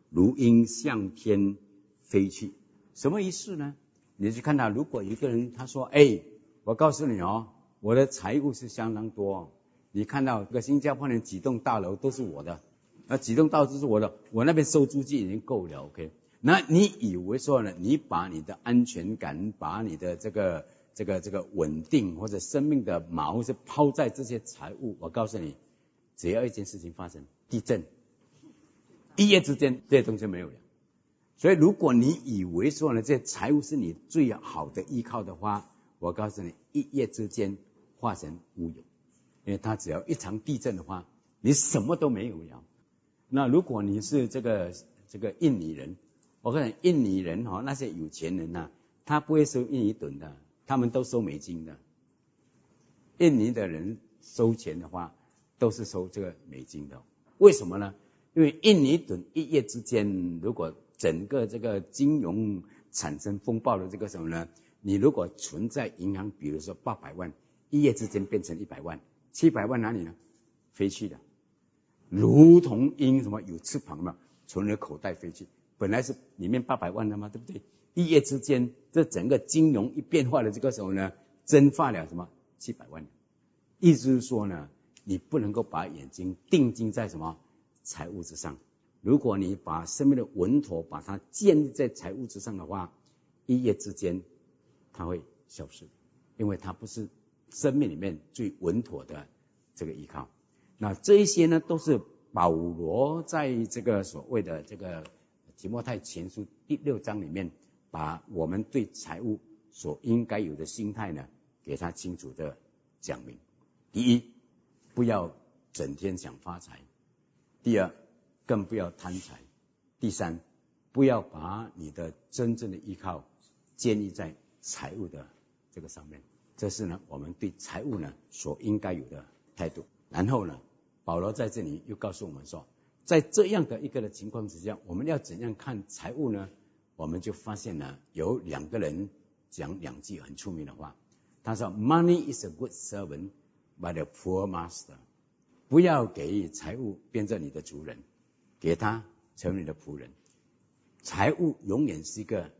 如鹰向天飞去。什么意思呢？你去看到，如果一个人他说，哎，我告诉你哦，我的财物是相当多，你看到这个新加坡人几栋大楼都是我的，那几栋大楼都是我的，我那边收租金已经够了 OK。 那你以为说呢，你把你的安全感，把你的这个这个这个稳定或者生命的锚是抛在这些财物，我告诉你，只要一件事情发生，地震，一夜之间这些东西没有了。所以如果你以为说呢，这些财物是你最好的依靠的话，我告诉你，一夜之间化成乌有。因为它只要一场地震的话，你什么都没有了。那如果你是这个这个印尼人，我告诉你，印尼人哈、哦，那些有钱人啊，他不会收印尼盾的，他们都收美金的。印尼的人收钱的话，都是收这个美金的。为什么呢？因为印尼盾一夜之间，如果整个这个金融产生风暴的这个时候呢，你如果存在银行，比如说八百万，一夜之间变成一百万，七百万哪里呢？飞去的，如同鹰什么有翅膀嘛，从你的口袋飞去。本来是里面八百万的嘛，对不对？一夜之间，这整个金融一变化的这个时候呢，蒸发了什么七百万。意思是说呢，你不能够把眼睛定睛在什么财物之上。如果你把生命的稳妥把它建立在财物之上的话，一夜之间它会消失，因为它不是生命里面最稳妥的这个依靠。那这一些呢，都是保罗在这个所谓的这个提摩太前书第六章里面，把我们对财物所应该有的心态呢，给他清楚的讲明。第一，不要整天想发财；第二，更不要贪财；第三，不要把你的真正的依靠建立在财物的这个上面。这是呢，我们对财物呢所应该有的态度。然后呢，保罗在这里又告诉我们说，在这样的一个的情况之下，我们要怎样看财物呢？我们就发现呢，有两个人讲两句很出名的话。他说 Money is a good servant but a poor master。 不要给财物变成你的主人，给他成为你的仆人。财物永远是一个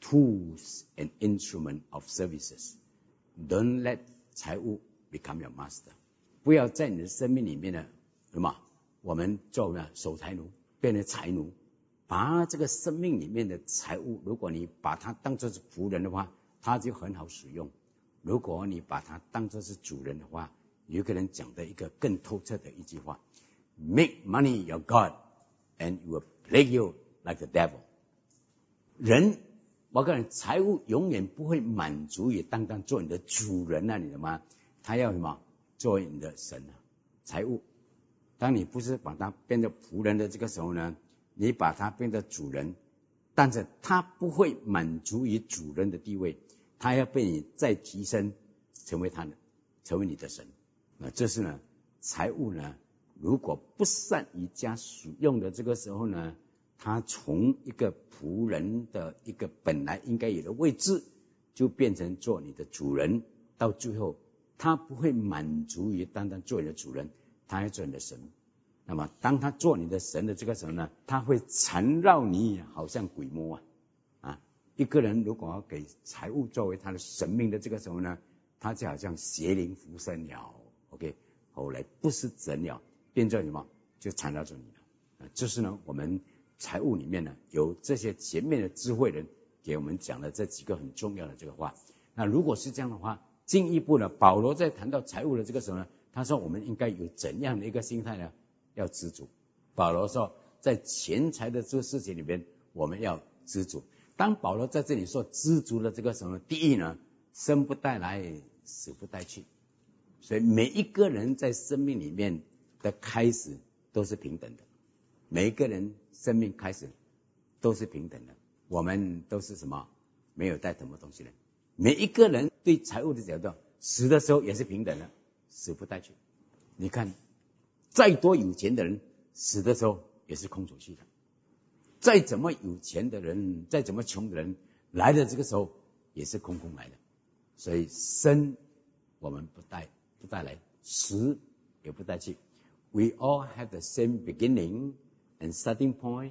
tools and instrument of services。 Don't let 财物 become your master。 不要在你的生命里面呢，什么我们做呢守财奴，变成财奴。把这个生命里面的财物，如果你把它当作是仆人的话，它就很好使用；如果你把它当作是主人的话，有个人讲的一个更透彻的一句话 ：Make money your God, and it will plague you like the devil。 人，我告诉你，财物永远不会满足于单单做你的主人啊，你懂吗？他要什么？做你的神啊！财物，当你不是把它变成仆人的这个时候呢，你把它变成主人，但是他不会满足于主人的地位，他要被你再提升，成为他的，成为你的神。那这是呢，财物呢，如果不善于加使用的这个时候呢，他从一个仆人的一个本来应该有的位置，就变成做你的主人，到最后他不会满足于单单做你的主人，他要做你的神。那么当他做你的神的这个时候呢，他会缠绕你，好像鬼魔啊！啊，一个人如果要给财物作为他的神明的这个时候呢，他就好像邪灵附身了。OK， 后来不是真了，变成什么？就缠绕着你了。啊，这是呢，我们财务里面呢，有这些前面的智慧人给我们讲了这几个很重要的这个话。那如果是这样的话，进一步呢，保罗在谈到财务的这个时候呢，他说我们应该有怎样的一个心态呢？要知足。保罗说，在钱财的这个事情里面，我们要知足。当保罗在这里说知足的这个时候呢，第一呢，生不带来，死不带去。所以每一个人在生命里面的开始都是平等的，每一个人生命开始都是平等的。我们都是什么？没有带什么东西的。每一个人对财务的角度，死的时候也是平等的，死不带去。你看，再多有钱的人，死的时候也是空出去的；再怎么有钱的人，再怎么穷的人，来的这个时候也是空空来的。所以生我们不带不带来，死也不带去。We all have the same beginning and starting point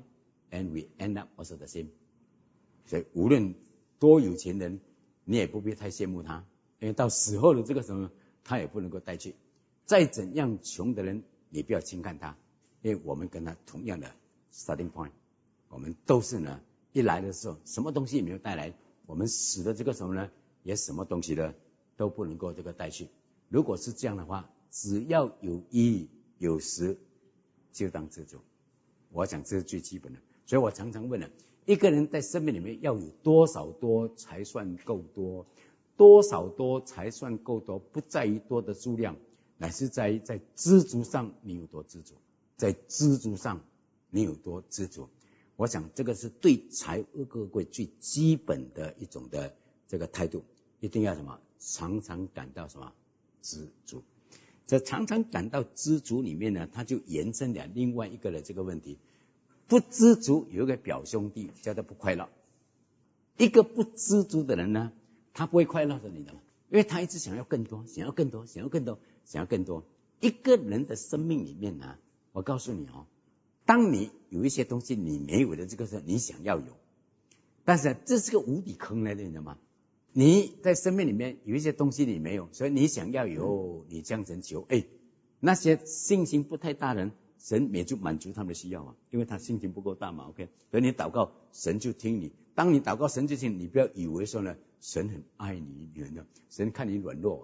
and we end up also the same。所以无论多有钱人，你也不必太羡慕他，因为到死后的这个时候，他也不能够带去。再怎样穷的人，你不要轻看他，因为我们跟他同样的 starting point， 我们都是呢，一来的时候什么东西也没有带来，我们死的这个时候呢，也什么东西呢都不能够这个带去。如果是这样的话，只要有衣有食，就当知足。我想这是最基本的。所以我常常问了，一个人在生命里面要有多少多才算够多？多少多才算够多？不在于多的数量，乃是在于在知足上你有多知足，在知足上你有多知足。我想这个是对财务各位最基本的一种的这个态度，一定要什么？常常感到什么？知足。在常常感到知足里面呢，它就延伸了另外一个的这个问题。不知足有一个表兄弟叫做不快乐。一个不知足的人呢，他不会快乐的，你知道吗？因为他一直想要更多，想要更多，想要更多，想要更多。一个人的生命里面呢，我告诉你哦，当你有一些东西你没有的这个时候，你想要有，但是这是个无底坑来的，你知道吗？你在生命里面有一些东西你没有，所以你想要有，你这样子求，哎，那些信心不太大的人，神也就满足他们的需要啊，因为他信心不够大嘛 ，OK， 所以你祷告，神就听你。当你祷告神就听你，你不要以为说呢，神很爱你，你呢，神看你软弱，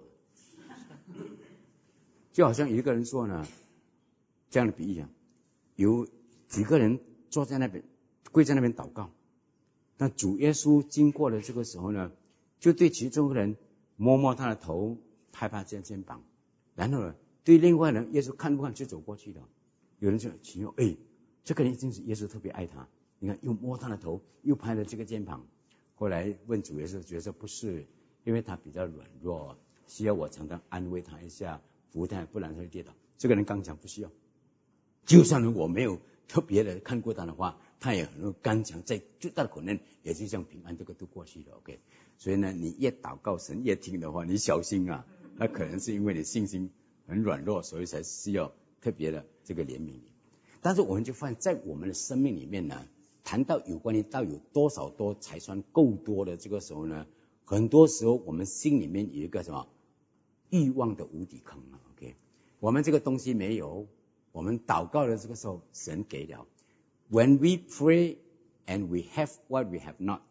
就好像有一个人说呢，这样的比喻啊，有几个人坐在那边，跪在那边祷告，那主耶稣经过了这个时候呢，就对其中一个人摸摸他的头，拍拍肩肩膀，然后呢，对另外人，耶稣看不看就走过去了。有人就奇妙，哎，这个人一定是耶稣特别爱他。你看，又摸他的头，又拍了这个肩膀。后来问主耶稣，觉得不是，因为他比较软弱，需要我常常安慰他一下，扶他，不然他会跌倒。这个人刚强不需要，就算如果没有特别的看过他的话，他也很刚强，在最大的可能也是像平安这个都过去了。OK， 所以呢，你越祷告神越听的话，你小心啊，那可能是因为你信心很软弱，所以才需要特别的这个怜悯你。但是我们就发现，在我们的生命里面呢，谈到有关于到有多少多才算够多的这个时候呢，很多时候我们心里面有一个什么欲望的无底坑啊。OK， 我们这个东西没有，我们祷告的这个时候，神给了。When we pray and we have what we have not,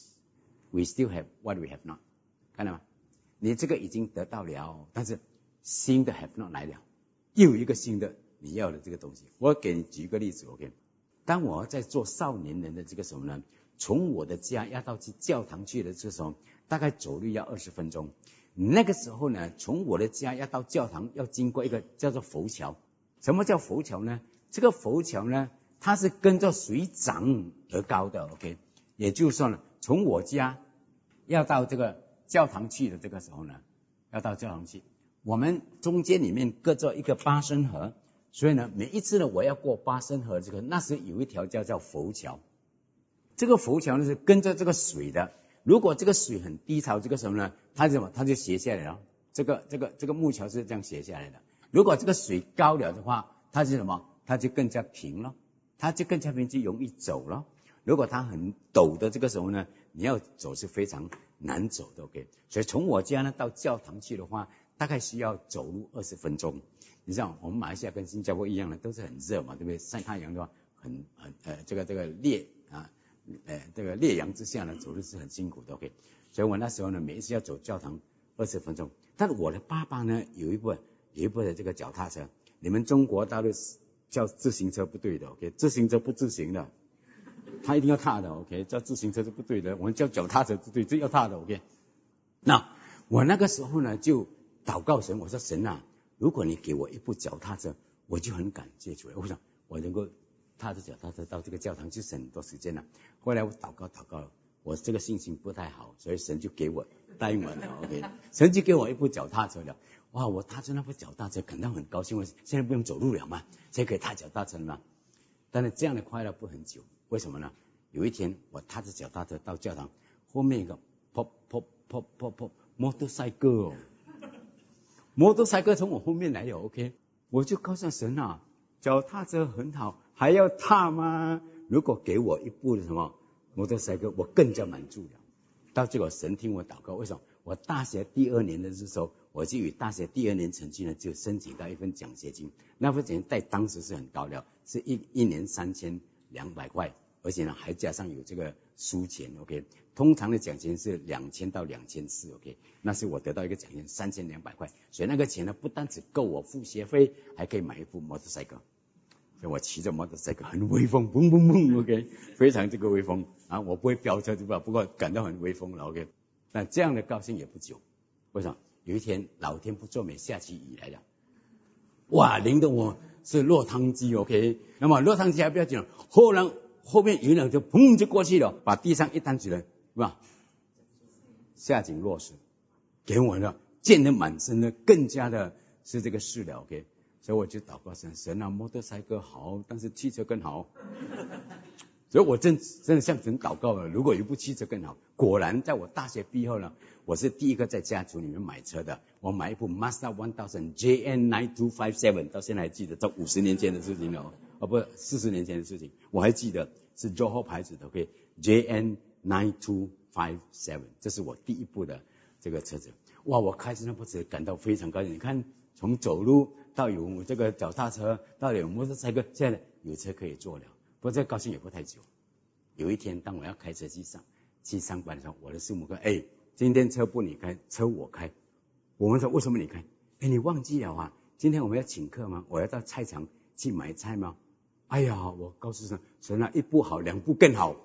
we still have what we have not。看到吗？你这个已经得到了，但是新的 have not 来了，又有一个新的你要的这个东西。我给你举一个例子 ，OK。当我在做少年人的这个时候呢，从我的家要到去教堂去的这个时候，大概走路要二十分钟。那个时候呢，从我的家要到教堂要经过一个叫做浮桥。什么叫浮桥呢？这个浮桥呢，它是跟着水涨而高的 ，OK。也就是说呢，从我家要到这个教堂去的这个时候呢，要到教堂去，我们中间里面隔着一个巴生河。所以呢，每一次呢，我要过巴生河这个，那时有一条叫叫浮桥。这个浮桥呢是跟着这个水的。如果这个水很低潮，这个时候呢，它就什么？它就斜下来了。这个这个这个木桥是这样斜下来的。如果这个水高了的话，它是什么？它就更加平了，它就更加平，就容易走了。如果它很陡的这个时候呢，你要走是非常难走的。OK， 所以从我家呢到教堂去的话，大概需要走路二十分钟。你像我们马来西亚跟新加坡一样的，都是很热嘛，对不对？晒太阳的话，很很呃这个这个烈啊，呃这个烈阳之下呢，走路是很辛苦的。OK， 所以我那时候呢，每一次要走教堂二十分钟。但是我的爸爸呢，有一部有一部的这个脚踏车，你们中国大陆叫自行车不对的 ，OK， 自行车不自行的，他一定要踏的 ，OK， 叫自行车是不对的，我们叫脚踏车是对，这要踏的 ，OK。那我那个时候呢，就祷告神，我说神啊，如果你给我一部脚踏车，我就很感谢主。我想我能够踏着脚踏车到这个教堂，就省很多时间了。后来我祷告祷告，我这个心情不太好，所以神就给我答应我了 ，OK， 神就给我一部脚踏车了。哇，我踏着那部脚踏车感到很高兴，我现在不用走路了嘛，现在可以踏脚踏车了嘛。但是这样的快乐不很久，为什么呢？有一天我踏着脚踏车到教堂，后面一个 pop pop pop pop pop motorcycle 哦。摩托车哥从我后面来了 ，OK， 我就告诉神啊，脚踏车很好，还要踏吗？ 如果给我一部什么摩托车，我更加满足了。到最后神听我祷告，为什么？我大学第二年的时候，我就以大学第二年成绩呢，就申请到一份奖学金。那份奖在当时是很高的，是一一年三千两百块，而且呢还加上有这个书钱 ，OK。通常的奖金是两千到两千四 ，OK。那是我得到一个奖金三千两百块，所以那个钱呢不单只够我付学费，还可以买一部摩托车。所以我骑着摩托车很威风，嘣嘣嘣 ，OK， 非常这个威风啊！我不会飙车对吧？不过感到很威风了 ，OK。那这样的高兴也不久，为什么？有一天老天不作美，下起雨来了，哇，淋得我是落汤鸡 ，OK。那么落汤鸡还不要紧，后来后面雨呢就砰就过去了，把地上一担起来，是吧？下井落石，给我呢溅得满身的更加的是这个事了 ，OK。所以我就祷告神，神啊，摩托车好，但是汽车更好。所以我真真的向神祷告了，如果有一部汽车更好。果然在我大学毕业后呢，我是第一个在家族里面买车的。我买一部 Mazda one thousand J N nine two five seven， 到现在还记得，这五十年前的事情了，哦不，四十年前的事情，我还记得是 Johor 牌子的 ，OK， J N nine two five seven， 这是我第一部的这个车子。哇，我开着那部车感到非常高兴。你看，从走路到有这个脚踏车，到有摩托车，现在有车可以坐了。不过这高兴也不太久。有一天，当我要开车去上去上班的时候，我的师母说：“哎，今天车不你开，车我开。”我们说：“为什么你开？”哎，你忘记了啊？今天我们要请客吗？我要到菜场去买菜吗？哎呀，我告诉神，神啊，一步好，两步更好。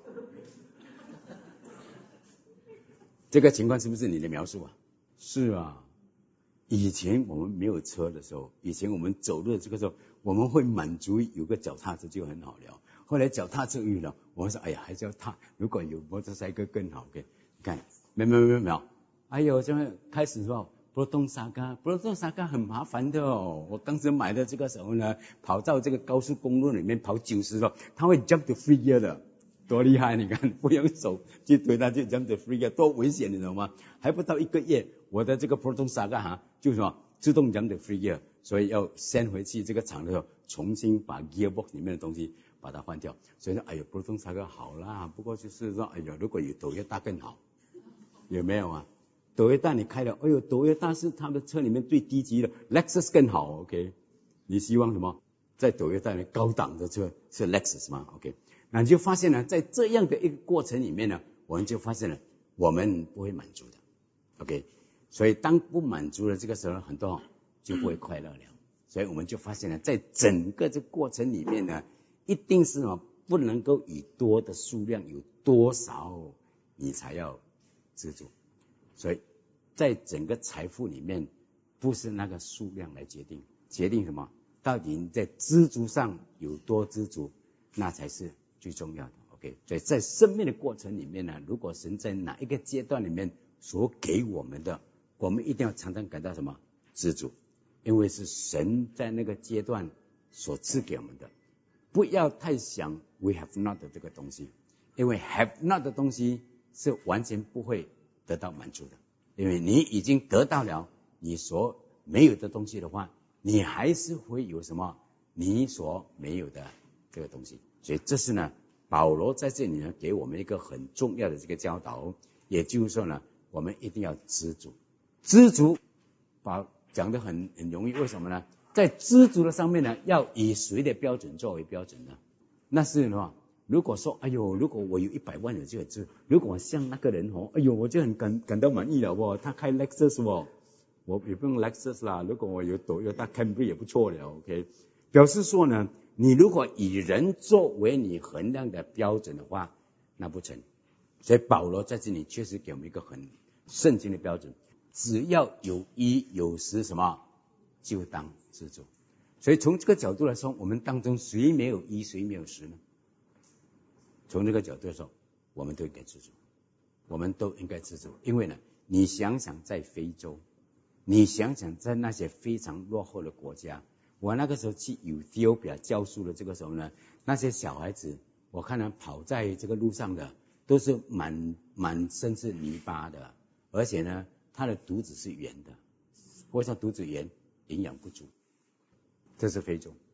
这个情况是不是你的描述啊？是啊。以前我们没有车的时候，以前我们走路的这个时候，我们会满足有个脚踏车就很好了。后来脚踏车有了，我们说哎呀还是要踏，如果有摩托车更好。OK， 你看，没没没没有，哎呦，这边开始说不动沙嘎，不动沙嘎很麻烦的哦。我当时买的这个时候呢，跑到这个高速公路里面跑九十了，它会 jump to free gear 的，多厉害！你看，不用手去推它就 jump to free gear， 多危险，你知道吗？还不到一个月，我的这个 Proton Saga 哈，就是说自动 jump to free gear， 所以要先回去这个厂的时候，重新把 gearbox 里面的东西把它换掉。所以说，哎呀 ，Proton Saga 好啦，不过就是说，哎呀，如果有Toyota更好，有没有啊？Toyota你开了，哎呦，Toyota是他们车里面最低级的 ，Lexus 更好 ，OK？ 你希望什么？在Toyota里面高档的车是 Lexus 吗 ？OK？ 那你就发现呢，在这样的一个过程里面呢，我们就发现了我们不会满足的 ，OK？ 所以当不满足的这个时候，很多就不会快乐了。所以我们就发现了，在整个这过程里面呢，一定是哦，不能够以多的数量有多少，你才要知足。所以在整个财富里面，不是那个数量来决定，决定什么？到底你在知足上有多知足，那才是最重要的。OK， 所以在生命的过程里面呢，如果神在哪一个阶段里面所给我们的，我们一定要常常感到什么？知足，因为是神在那个阶段所赐给我们的。不要太想 we have not 的这个东西，因为 have not 的东西是完全不会得到满足的，因为你已经得到了你所没有的东西的话，你还是会有什么你所没有的这个东西。所以这是呢，保罗在这里呢给我们一个很重要的这个教导，也就是说呢，我们一定要知足。知足把讲得很很容易，为什么呢？在知足的上面呢，要以谁的标准作为标准呢？那是什么？如果说，哎呦，如果我有一百万我就很知足，如果我像那个人哦，哎呦，我就很感感到满意了哦，他开 Lexus 哦，我也不用 Lexus 啦，如果我有 Toyota Camry 也不错了 ，OK。表示说呢，你如果以人作为你衡量的标准的话，那不成。所以保罗在这里确实给我们一个很圣经的标准，只要有一有十什么，就当知足。所以从这个角度来说，我们当中谁没有一，谁没有十呢？从这个角度来说，我们都应该知足，我们都应该知足。因为呢，你想想在非洲，你想想在那些非常落后的国家，我那个时候去Ethiopia教书的这个时候呢，那些小孩子，我看他跑在这个路上的，都是满满身是泥巴的，而且呢，他的肚子是圆的。为什么肚子圆？营养不足。这是非洲。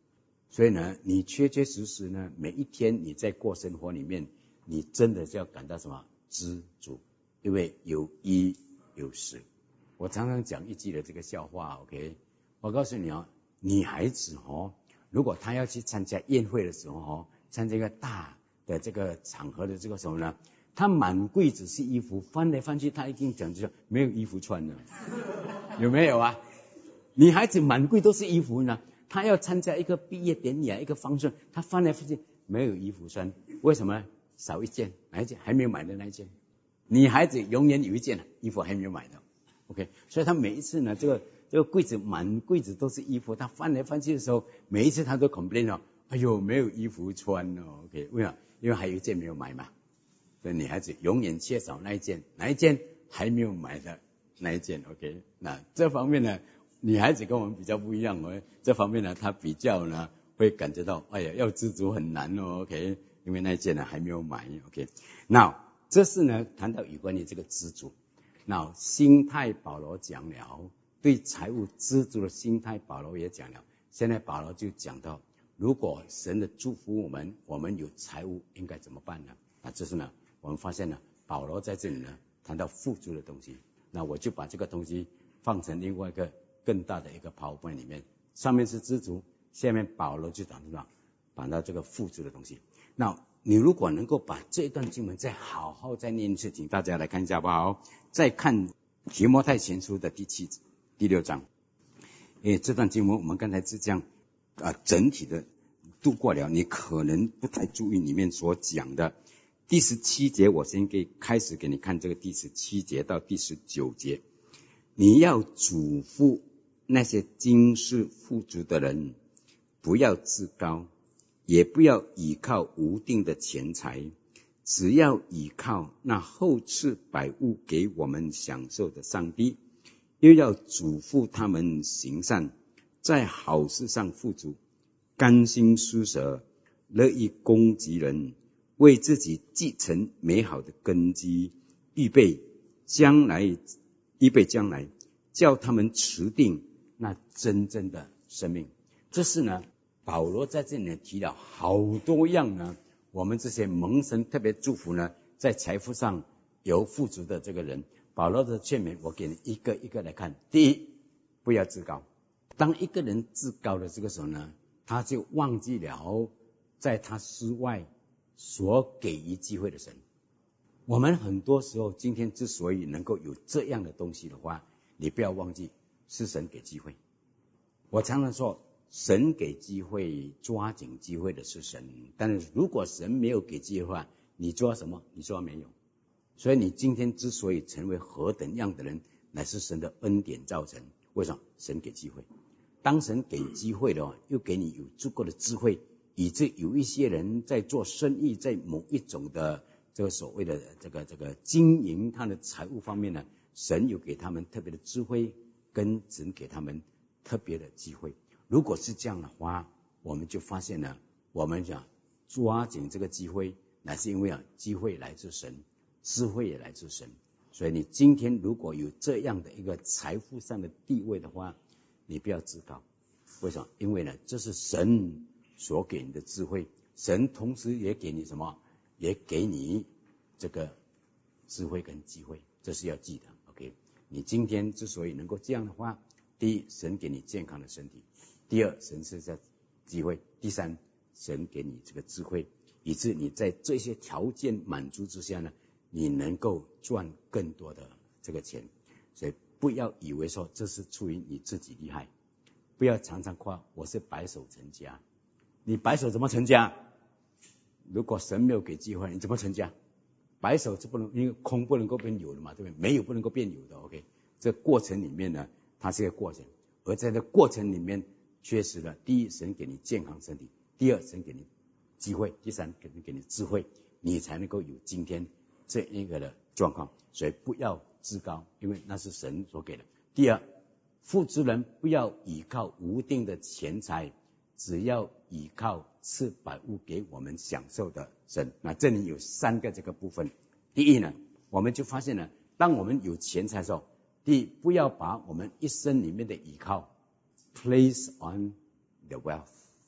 所以呢，你确确实实呢，每一天你在过生活里面，你真的是要感到什么？知足，因为有衣有食。我常常讲一句的这个笑话 ，OK， 我告诉你哦，女孩子哦，如果她要去参加宴会的时候哦，参加一个大的这个场合的这个时候呢，她满柜子是衣服，翻来翻去，她一定讲就是没有衣服穿了，有没有啊？女孩子满柜都是衣服呢，她要参加一个毕业典礼啊，一个方式，她翻来翻去没有衣服穿，为什么呢？少一件，哪一件？还没有买的那一件。女孩子永远有一件衣服还没有买的 ，OK， 所以她每一次呢，这个这个柜子满柜子都是衣服，她翻来翻去的时候，每一次她都 complain 哦，哎呦没有衣服穿哦 ，OK， 为什么？因为还有一件没有买嘛。所以女孩子永远缺少那一件，哪一件？还没有买的那一件 ，OK， 那这方面呢，女孩子跟我们比较不一样哦，这方面呢，她比较呢会感觉到，哎呀，要知足很难哦 ，OK， 因为那一件呢还没有买 ，OK， 那这是呢谈到有关于这个知足。那心态保罗讲了，对财务知足的心态保罗也讲了，现在保罗就讲到，如果神的祝福我们，我们有财务应该怎么办呢？啊，这是呢我们发现呢，保罗在这里呢谈到富足的东西，那我就把这个东西放成另外一个更大的一个 PowerPoint 里面，上面是知足，下面保罗就讲到讲到这个富足的东西。那你如果能够把这一段经文再好好再念一次，请大家来看一下好不好？再看提摩太前书的第七第六章，因为这段经文我们刚才是这样啊、呃、整体的读过了，你可能不太注意里面所讲的第十七节，我先给开始给你看这个第十七节到第十九节。你要嘱咐那些今世富足的人，不要自高，也不要倚靠无定的钱财，只要倚靠那厚赐百物给我们享受的上帝。又要嘱咐他们行善，在好事上富足，甘心施舍，乐意供给人，为自己继承美好的根基，预备将来预备将来叫他们持定那真正的生命。这是呢保罗在这里提了好多样呢，我们这些蒙神特别祝福呢，在财富上有富足的这个人，保罗的劝勉我给你一个一个来看。第一，不要自高。当一个人自高的这个时候呢，他就忘记了在他之外所给予机会的神。我们很多时候今天之所以能够有这样的东西的话，你不要忘记是神给机会。我常常说神给机会，抓紧机会的是神，但是如果神没有给机会的话，你抓什么？你抓没有。所以你今天之所以成为何等样的人，乃是神的恩典造成。为什么？神给机会。当神给机会的话，又给你有足够的智慧，以致有一些人在做生意，在某一种的这个所谓的这个这个经营他的财务方面呢，神有给他们特别的智慧，跟神给他们特别的机会。如果是这样的话，我们就发现了，我们讲抓紧这个机会，乃是因为啊，机会来自神，智慧也来自神。所以你今天如果有这样的一个财富上的地位的话，你不要自高。为什么？因为呢，这是神所给你的智慧，神同时也给你什么？也给你这个智慧跟机会，这是要记得。 OK， 你今天之所以能够这样的话，第一，神给你健康的身体；第二，神是在机会；第三，神给你这个智慧，以致你在这些条件满足之下呢，你能够赚更多的这个钱。所以不要以为说这是出于你自己厉害，不要常常夸我是白手成家。你白手怎么成家？如果神没有给机会，你怎么成家？白手是不能，因为空不能够变有的嘛，对不对？没有不能够变有的。 OK， 这过程里面呢，它是一个过程，而在这过程里面缺失了，第一，神给你健康身体；第二，神给你机会；第三，给你给你智慧，你才能够有今天这一个的状况。所以不要自高，因为那是神所给的。第二，富足人不要倚靠无定的钱财，只要倚靠赐百物给我们享受的神。那这里有三个这个部分。第一呢，我们就发现了，当我们有钱财的时候，第一，不要把我们一生里面的倚靠 place on the wealth，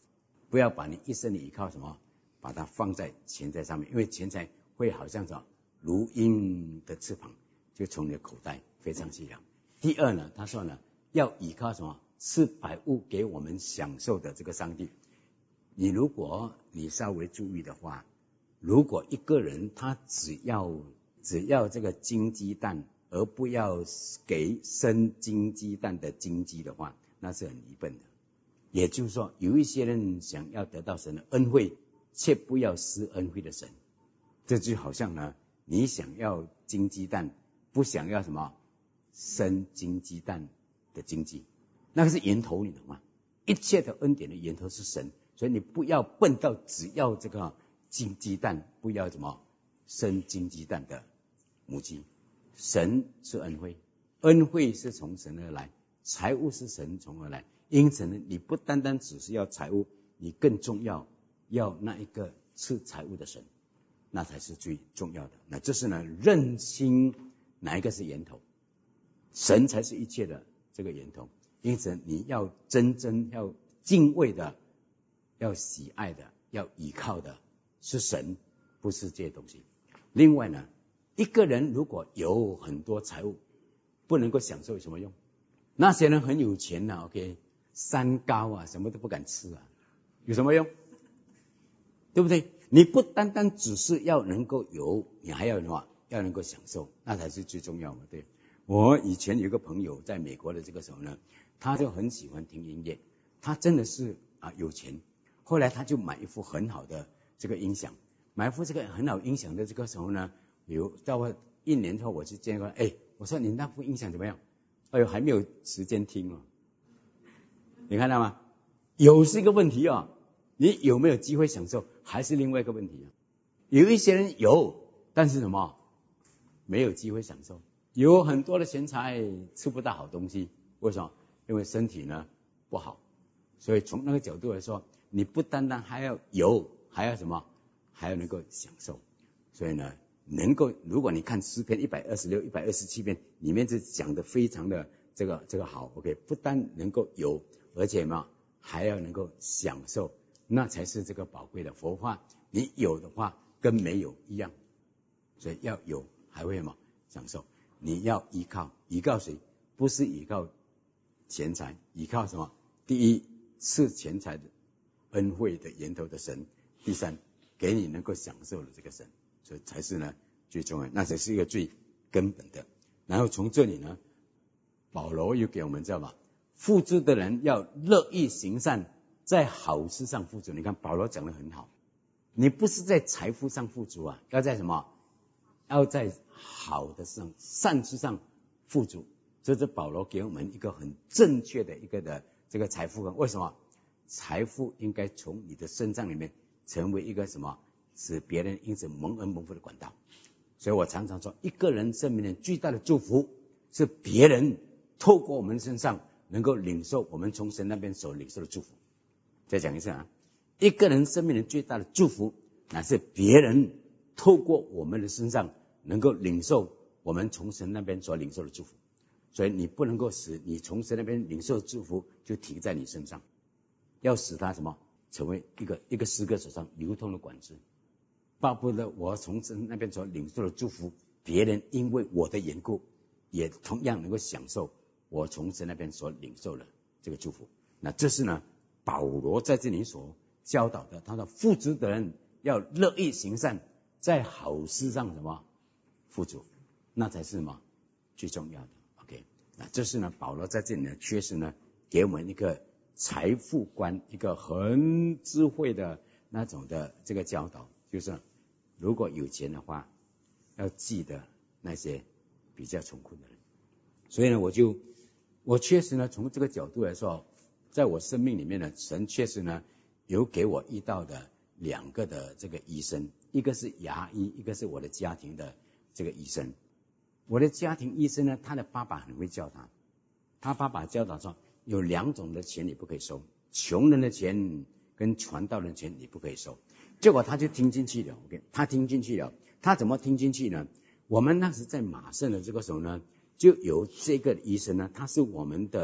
不要把你一生的依靠什么，把它放在钱财上面，因为钱财会好像什么如鹰的翅膀，就从你的口袋飞上去了。第二呢，他说呢，要依靠什么？赐百物给我们享受的这个上帝。你如果你稍微注意的话，如果一个人他只要只要这个金鸡蛋，而不要给生金鸡蛋的金鸡的话，那是很愚笨的。也就是说，有一些人想要得到神的恩惠，却不要施恩惠的神。这就好像呢，你想要金鸡蛋，不想要什么生金鸡蛋的金鸡，那个是源头，你懂吗？一切的恩典的源头是神，所以你不要笨到只要这个金鸡蛋，不要什么生金鸡蛋的母鸡。神是恩惠，恩惠是从神而来，财物是神从而来。因此呢，你不单单只是要财物，你更重要要那一个赐财物的神，那才是最重要的。那这是呢，认清哪一个是源头，神才是一切的这个源头。因此你要真正要敬畏的，要喜爱的，要依靠的是神，不是这些东西。另外呢，一个人如果有很多财物，不能够享受有什么用？那些人很有钱啊 OK， 三高啊，什么都不敢吃啊，有什么用？对不对？你不单单只是要能够有，你还要什么？要能够享受，那才是最重要的。对，我以前有一个朋友在美国的这个时候呢，他就很喜欢听音乐，他真的是啊有钱，后来他就买一副很好的这个音响，买一副这个很好音响的这个时候呢，有到我一年后我去见过，哎，我说你那副音响怎么样？哎呦，还没有时间听哦。你看到吗？有是一个问题哦，你有没有机会享受还是另外一个问题啊。有一些人有，但是什么没有机会享受，有很多的钱财吃不到好东西，为什么？因为身体呢不好。所以从那个角度来说，你不单单还要有，还要什么？还要能够享受。所以呢，能够如果你看诗篇一百二十六、一百二十七篇里面是讲的非常的这个这个好 ，OK， 不单能够有，而且嘛还要能够享受，那才是这个宝贵的佛法。你有的话跟没有一样，所以要有还会什么享受？你要依靠，依靠谁？不是依靠钱财，依靠什么？第一，是钱财的恩惠的源头的神；第三，给你能够享受的这个神，所以才是呢最重要，那才是一个最根本的。然后从这里呢，保罗又给我们知道吧，富足的人要乐意行善，在好事上富足。你看保罗讲得很好，你不是在财富上富足啊，要在什么？要在好的上善事上富足。这是保罗给我们一个很正确的一个的这个财富观。为什么？财富应该从你的身上里面成为一个什么？使别人因此蒙恩蒙福的管道。所以我常常说，一个人生命里最大的祝福是别人透过我们身上能够领受我们从神那边所领受的祝福。再讲一次啊，一个人生命里最大的祝福乃是别人透过我们的身上能够领受我们从神那边所领受的祝福。所以你不能够使你从神那边领受的祝福就停在你身上，要使它什么？成为一个一个诗歌手上流通的管子。巴不得我从神那边所领受的祝福，别人因为我的缘故也同样能够享受我从神那边所领受的这个祝福。那这是呢保罗在这里所教导的，他说富足的人要乐意行善，在好事上什么富足，那才是什么最重要的。 OK， 那这是呢保罗在这里呢确实呢给我们一个财富观，一个很智慧的那种的这个教导，就是如果有钱的话，要记得那些比较穷困的人。所以呢，我就我确实呢，从这个角度来说，在我生命里面呢，神确实呢有给我遇到的两个的这个医生，一个是牙医，一个是我的家庭的这个医生。我的家庭医生呢，他的爸爸很会教他，他爸爸教导说，有两种的钱你不可以收，穷人的钱跟传道人的钱你不可以收。结果他就听进去了 ，OK， 他听进去了，他怎么听进去呢？我们那时在马胜的这个时候呢，就有这个医生呢，他是我们的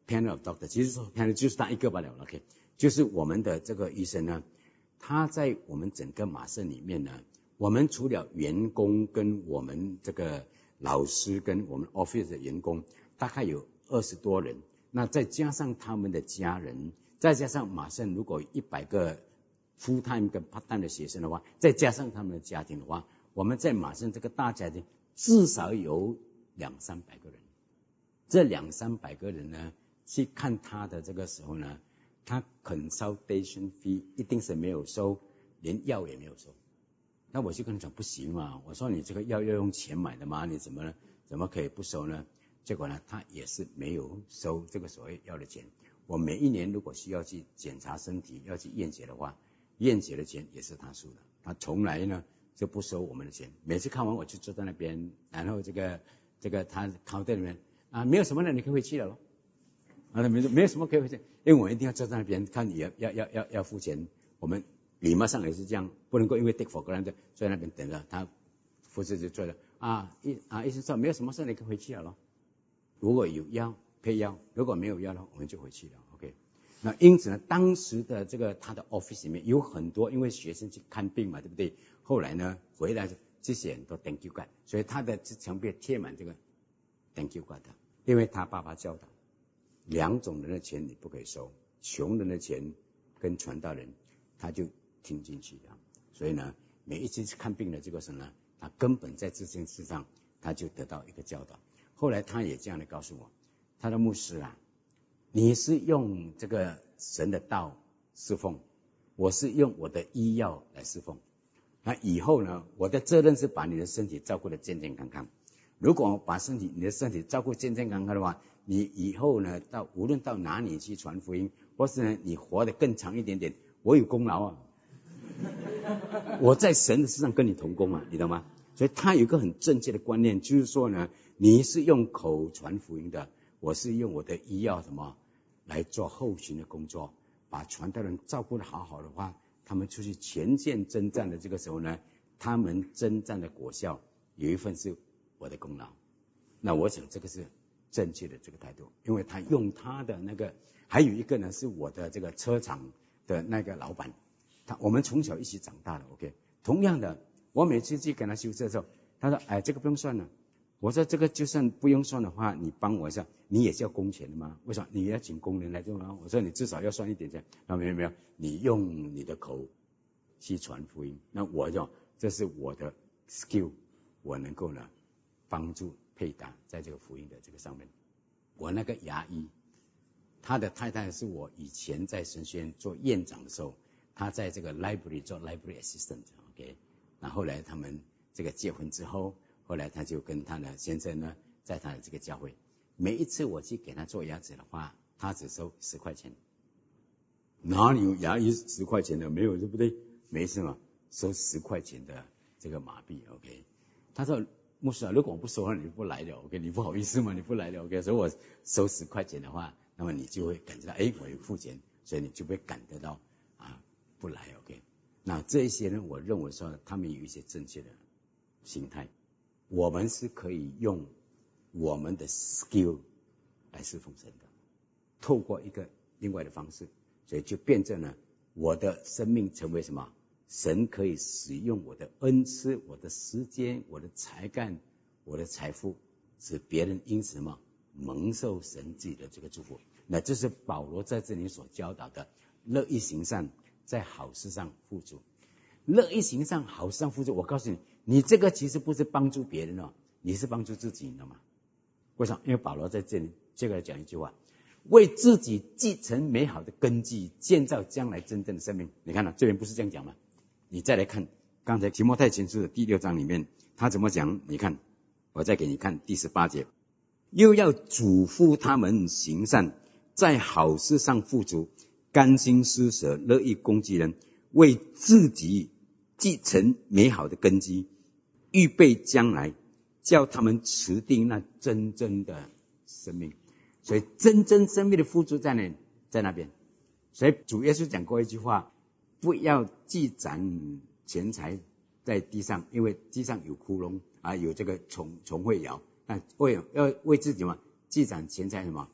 panel of doctor， 其实说 panel 就是他一个罢了 ，OK， 就是我们的这个医生呢，他在我们整个马圣里面呢，我们除了员工跟我们这个老师跟我们 office 的员工，大概有二十多人，那再加上他们的家人，再加上马圣如果一百个 full time 跟 part time 的学生的话，再加上他们的家庭的话，我们在马圣这个大家庭至少有两三百个人。这两三百个人呢，去看他的这个时候呢，他 consultation fee 一定是没有收，连药也没有收。那我就跟他讲不行嘛，我说你这个药要用钱买的嘛，你怎么怎么可以不收呢？结果呢，他也是没有收这个所谓药的钱。我每一年如果需要去检查身体，要去验血的话，验血的钱也是他出的，他从来呢就不收我们的钱。每次看完我就坐在那边，然后这个这个他靠在里面啊，没有什么了，你可以回去了咯。啊，没没有什么可以回去，因为我一定要坐在那边看你要要要要要付钱。我们礼貌上也是这样，不能够因为 take for granted 坐在那边等着他护士就坐着啊医啊医生说没有什么事，你可以回去了咯。如果有药配药，如果没有药了，我们就回去了。OK， 那因此呢，当时的这个他的 office 里面有很多因为学生去看病嘛，对不对？后来呢回来这些很多 thank you card， 所以他的墙壁贴满这个 thank you card， 因为他爸爸教导两种人的钱你不可以收，穷人的钱跟传道人，他就听进去了。所以呢，每一次看病的这个时候呢，他根本在这件事上他就得到一个教导。后来他也这样的告诉我，他的牧师啊，你是用这个神的道侍奉，我是用我的医药来侍奉。那以后呢，我的责任是把你的身体照顾得健健康康。如果把身体你的身体照顾健健康康的话，你以后呢，到无论到哪里去传福音，或是呢你活得更长一点点，我有功劳啊，我在神的事上跟你同工啊，你懂吗？所以他有一个很正确的观念，就是说呢，你是用口传福音的，我是用我的医药什么来做后勤的工作，把传道人照顾得好好的话，他们出去前线征战的这个时候呢，他们征战的果效有一份是我的功劳。那我想这个是正确的这个态度，因为他用他的那个，还有一个呢是我的这个车厂的那个老板，他我们从小一起长大的 OK。 同样的，我每次去跟他修车的时候，他说哎这个不用算了，我说这个就算不用算的话，你帮我一下，你也是要工钱的吗？为什么你要请工人来做吗？我说你至少要算一点钱。他说没有没有，你用你的口去传福音，那我就这是我的 skill， 我能够呢帮助配搭在这个福音的这个上面。我那个牙医，他的太太是我以前在神学院做院长的时候，他在这个 library 做 library assistant，OK， 那后来他们这个结婚之后，后来他就跟他的先生呢，在他的这个教会，每一次我去给他做牙齿的话，他只收十块钱。哪里有牙医十块钱的？没有，对不对？没事嘛，收十块钱的这个马币 ，OK。他说牧师啊，如果我不收的话，你不来了 ，OK， 你不好意思嘛，你不来了 ，OK， 所以我收十块钱的话，那么你就会感觉到，哎，我有付钱，所以你就会感得到啊不来 ，OK。那这一些呢，我认为说他们有一些正确的心态，我们是可以用我们的 skill 来侍奉神的，透过一个另外的方式，所以就变成了我的生命成为什么？神可以使用我的恩赐、我的时间、我的才干、我的财富，使别人因此嘛蒙受神自己的这个祝福。那这是保罗在这里所教导的，乐意行善，在好事上付出。乐意行善，好事上付出。我告诉你，你这个其实不是帮助别人哦，你是帮助自己，你知道吗？为什么？因为保罗在这里这个讲一句话，为自己继承美好的根基，建造将来真正的生命。你看了、啊、这边不是这样讲吗？你再来看刚才提摩太前书的第六章里面他怎么讲，你看我再给你看第十八节，又要嘱咐他们行善，在好事上富足，甘心施舍，乐意供给人，为自己继承美好的根基，预备将来，叫他们持定那真正的生命。所以真正生命的付出在哪里？在那边。所以主耶稣讲过一句话，不要积攒钱财在地上，因为地上有窟窿啊，有这个虫虫会咬。那为要为自己嘛，积攒钱财什么？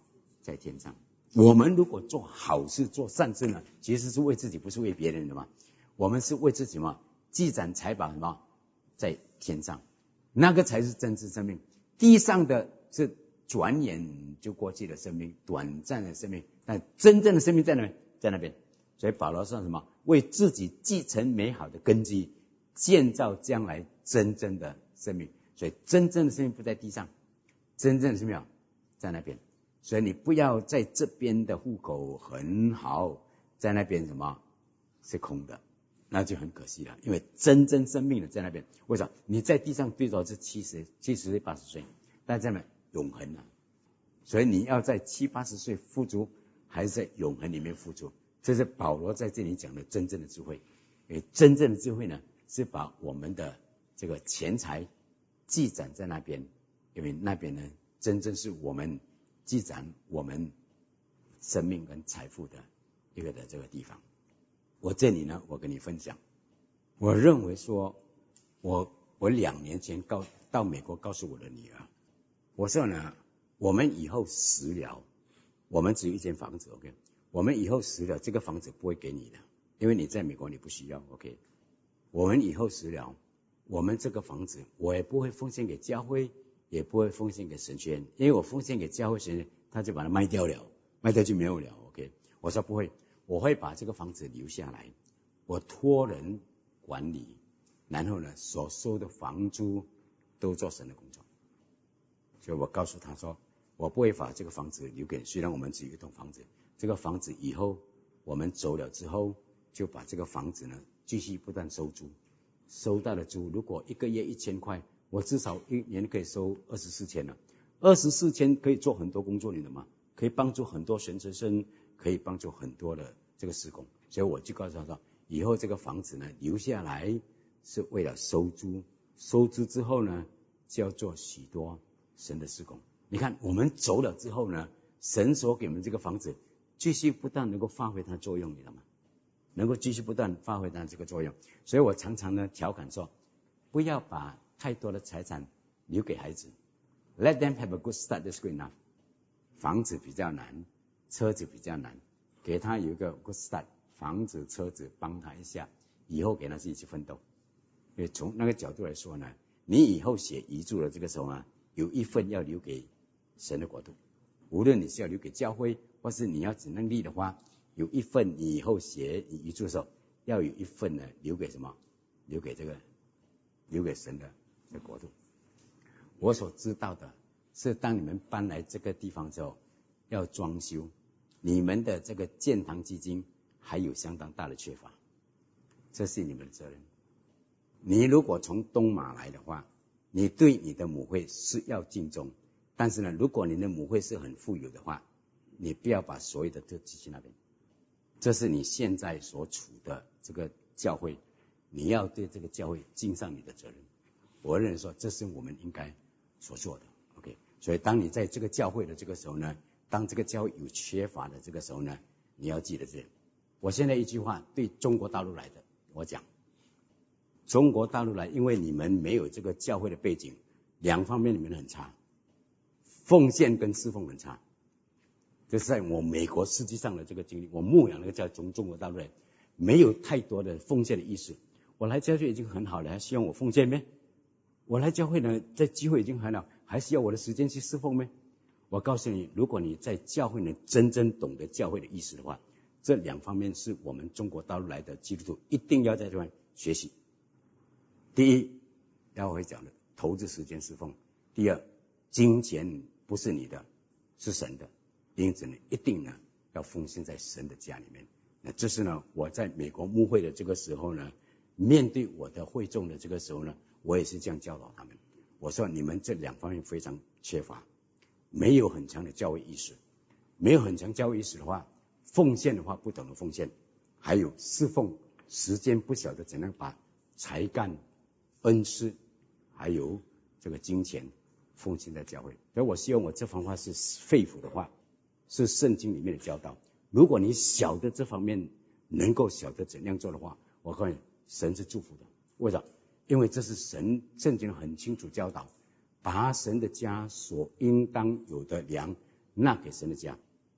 在天上。我们如果做好事做善事呢，其实是为自己，不是为别人的嘛。我们是为自己嘛，积攒财宝什么在天上，那个才是真实生命。地上的是转眼就过去的生命，短暂的生命，但真正的生命在哪边？在那边。所以保罗说什么？为自己继承美好的根基，建造将来真正的生命。所以真正的生命不在地上，真正的生命在那边。所以你不要在这边的户口很好，在那边什么是空的，那就很可惜了。因为真正生命的在那边。为什么？你在地上最多是七十、七十岁、八十岁，但在那边永恒啊。所以你要在七八十岁富足，还是在永恒里面富足？这是保罗在这里讲的真正的智慧。因为真正的智慧呢，是把我们的这个钱财积攒在那边，因为那边呢，真正是我们积攒我们生命跟财富的一个的这个地方。我这里呢，我跟你分享，我认为说，我我两年前告到美国告诉我的女儿，我说呢，我们以后死了，我们只有一间房子 ，OK， 我们以后死了，这个房子不会给你的，因为你在美国你不需要 ，OK， 我们以后死了，我们这个房子我也不会奉献给教会，也不会奉献给神学院，因为我奉献给教会神学院，他就把它卖掉了，卖掉就没有了 ，OK， 我说不会，我会把这个房子留下来，我托人管理，然后呢，所收的房租都做神的工作。所以我告诉他说，我不会把这个房子留给你，虽然我们只有一栋房子，这个房子以后我们走了之后，就把这个房子呢继续不断收租，收到的租如果一个月一千块，我至少一年可以收二十四千了，二十四千可以做很多工作，你懂吗？可以帮助很多神学生，可以帮助很多的这个事工。所以我就告诉他说，以后这个房子呢留下来是为了收租，收租之后呢就要做许多神的事工。你看我们走了之后呢，神所给我们这个房子继续不断能够发挥它的作用，你知道吗？能够继续不断发挥它这个作用。所以我常常呢调侃说，不要把太多的财产留给孩子， Let them have a good start, that's good enough。 房子比较难，车子比较难，给他有一个 good start， 房子车子帮他一下，以后给他自己去奋斗。因为从那个角度来说呢，你以后写遗嘱的这个时候呢，有一份要留给神的国度，无论你是要留给教会，或是你要只能力的话，有一份你以后写遗嘱的时候，要有一份呢留给什么？留给这个，留给神的这个国度。我所知道的是，当你们搬来这个地方之后，要装修，你们的这个建堂基金还有相当大的缺乏，这是你们的责任。你如果从东马来的话，你对你的母会是要敬重，但是呢，如果你的母会是很富有的话，你不要把所有的都寄去那边。这是你现在所处的这个教会，你要对这个教会尽上你的责任。我认为说，这是我们应该所做的。OK， 所以当你在这个教会的这个时候呢，当这个教会有缺乏的这个时候呢，你要记得这。我现在一句话对中国大陆来的，我讲。中国大陆来，因为你们没有这个教会的背景，两方面你们很差，奉献跟侍奉很差。这是在我美国实际上的这个经历，我牧养那个教从中国大陆来，没有太多的奉献的意识。我来教会已经很好了，还希望我奉献咩？我来教会呢，在机会已经很好，还需要我的时间去侍奉咩？我告诉你，如果你在教会呢真正懂得教会的意思的话，这两方面是我们中国大陆来的基督徒一定要在这边学习。第一，要会讲的投资时间侍奉；第二，金钱不是你的，是神的，因此呢，一定呢要奉献在神的家里面。那这是呢，我在美国牧会的这个时候呢，面对我的会众的这个时候呢，我也是这样教导他们。我说你们这两方面非常缺乏，没有很强的教会意识，没有很强教会意识的话，奉献的话不懂得奉献，还有侍奉时间不晓得怎样把才干、恩赐还有这个金钱奉献在教会。所以我希望我这番话是肺腑的话，是圣经里面的教导。如果你晓得这方面能够晓得怎样做的话，我告诉你，神是祝福的。为什么？因为这是神圣经很清楚教导，把神的家所应当有的粮纳给神的家。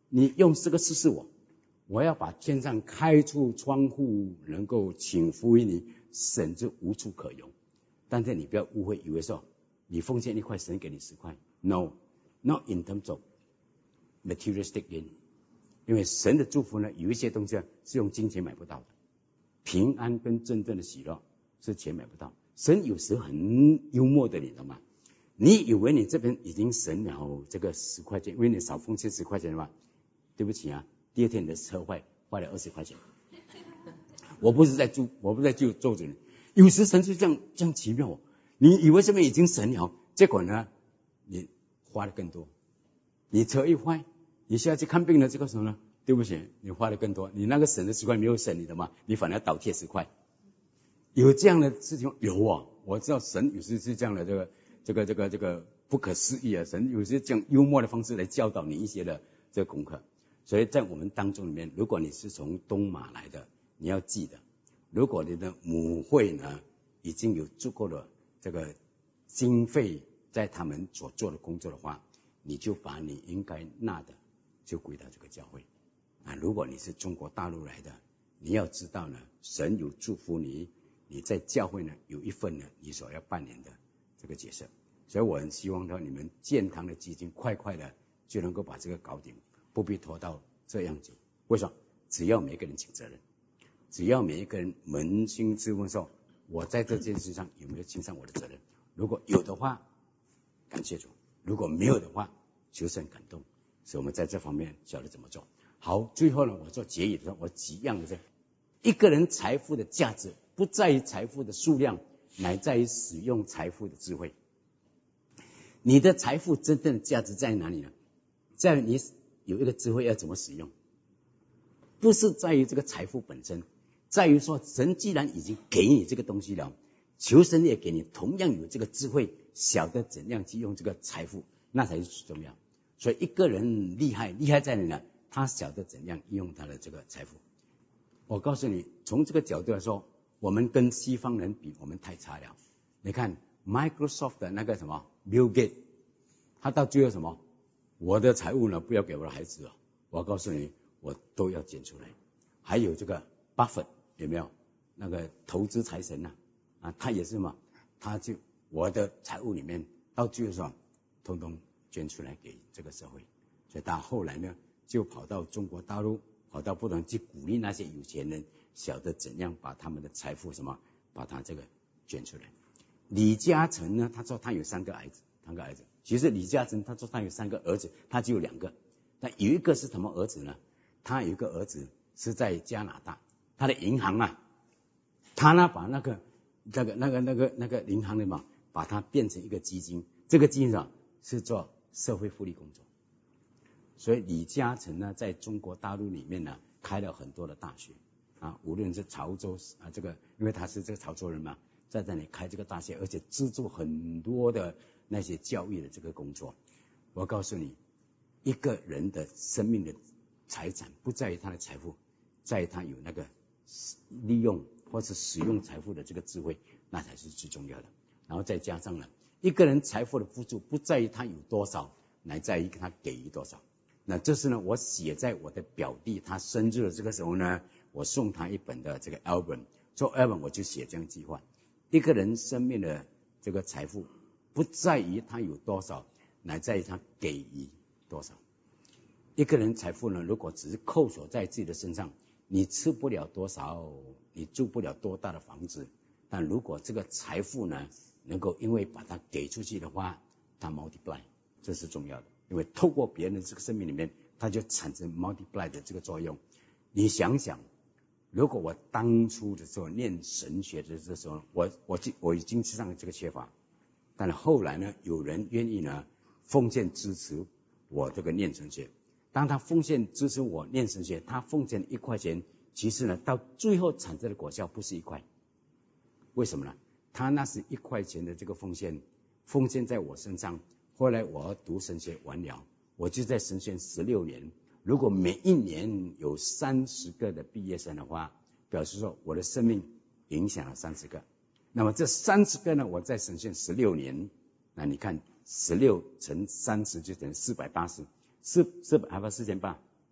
你用这个试试我，我要把天上开出窗户，能够请福于你，神就无处可容。但是你不要误会，以为说你奉献一块，神给你十块。No, not in terms of materialistic gain。因为神的祝福呢，有一些东西是用金钱买不到的，平安跟真正的喜乐是钱买不到。神有时很幽默的，你懂吗？你以为你这边已经省了这个十块钱，因为你少奉献十块钱的话，对不起啊，第二天你的车坏，坏了二十块钱。我不是在咒，我不是在咒咒着你。有时神就这样这样奇妙哦，你以为这边已经省了，结果呢，你花的更多。你车一坏，你需要去看病的这个时候呢，对不起，你花的更多，你那个省的十块没有省你的嘛，你反而倒贴十块。有这样的事情有啊，我知道神有时是这样的，这个这个这个这个不可思议啊，神有时这样幽默的方式来教导你一些的这个功课。所以在我们当中里面，如果你是从东马来的，你要记得，如果你的母会呢已经有足够的这个经费在他们所做的工作的话，你就把你应该纳的就归到这个教会啊。如果你是中国大陆来的，你要知道呢，神有祝福你，你在教会呢有一份呢你所要扮演的这个角色。所以我很希望呢，你们建堂的基金快快的就能够把这个搞定，不必拖到这样久。为什么？只要每一个人请责任，只要每一个人扪心自问说，我在这件事上有没有尽上我的责任？如果有的话，感谢主；如果没有的话，求神感动，所以我们在这方面晓得怎么做。好，最后呢，我做结语的时候，我几样的是，一个人财富的价值不在于财富的数量，乃在于使用财富的智慧。你的财富真正的价值在哪里呢？在于你有一个智慧要怎么使用，不是在于这个财富本身，在于说神既然已经给你这个东西了，求神也给你同样有这个智慧，晓得怎样去用这个财富，那才是最重要。所以一个人厉害，厉害在哪里呢？他晓得怎样用他的这个财富。我告诉你，从这个角度来说，我们跟西方人比，我们太差了。你看 Microsoft 的那个什么 Bill Gates， 他到最后什么？我的财务呢，不要给我的孩子了，我告诉你，我都要捡出来。还有这个 Buffett 有没有？那个投资财神啊，啊，他也是嘛，他就我的财务里面到最后说，通通捐出来给这个社会。所以他后来呢，就跑到中国大陆，跑到不同去鼓励那些有钱人，晓得怎样把他们的财富什么，把他这个捐出来。李嘉诚呢，他说他有三个儿子，三个儿子。其实李嘉诚他说他有三个儿子，他只有两个，但有一个是什么儿子呢？他有一个儿子是在加拿大，他的银行啊，他呢把那个那个那个那个那个银行的嘛，把它变成一个基金，这个基金上是做社会福利工作。所以李嘉诚呢，在中国大陆里面呢，开了很多的大学啊，无论是潮州啊，这个因为他是这个潮州人嘛，在这里开这个大学，而且资助很多的那些教育的这个工作。我告诉你，一个人的生命的财产不在于他的财富，在于他有那个利用或是使用财富的这个智慧，那才是最重要的。然后再加上呢，一个人财富的付出不在于他有多少，乃在于他给予多少。那这是呢，我写在我的表弟他生日的这个时候呢，我送他一本的这个 album， 做 album 我就写这样一句话：一个人生命的这个财富不在于他有多少，乃在于他给予多少。一个人财富呢，如果只是扣锁在自己的身上，你吃不了多少，你住不了多大的房子，但如果这个财富呢，能够因为把它给出去的话，它 multiply， 这是重要的。因为透过别人的这个生命里面，它就产生 multiply 的这个作用。你想想，如果我当初的时候念神学的这时候，我我我已经知道这个缺乏，但后来呢，有人愿意呢奉献支持我这个念神学。当他奉献支持我念神学，他奉献一块钱，其实呢，到最后产生的果效不是一块。为什么呢？他那是一块钱的这个奉献，奉献在我身上。后来我读神学完了，我就在神学十六年。如果每一年有三十个的毕业生的话，表示说我的生命影响了三十个。那么这三十个呢，我在神学十六年，那你看十六乘三十就等于四百八十，四四百还不四千八，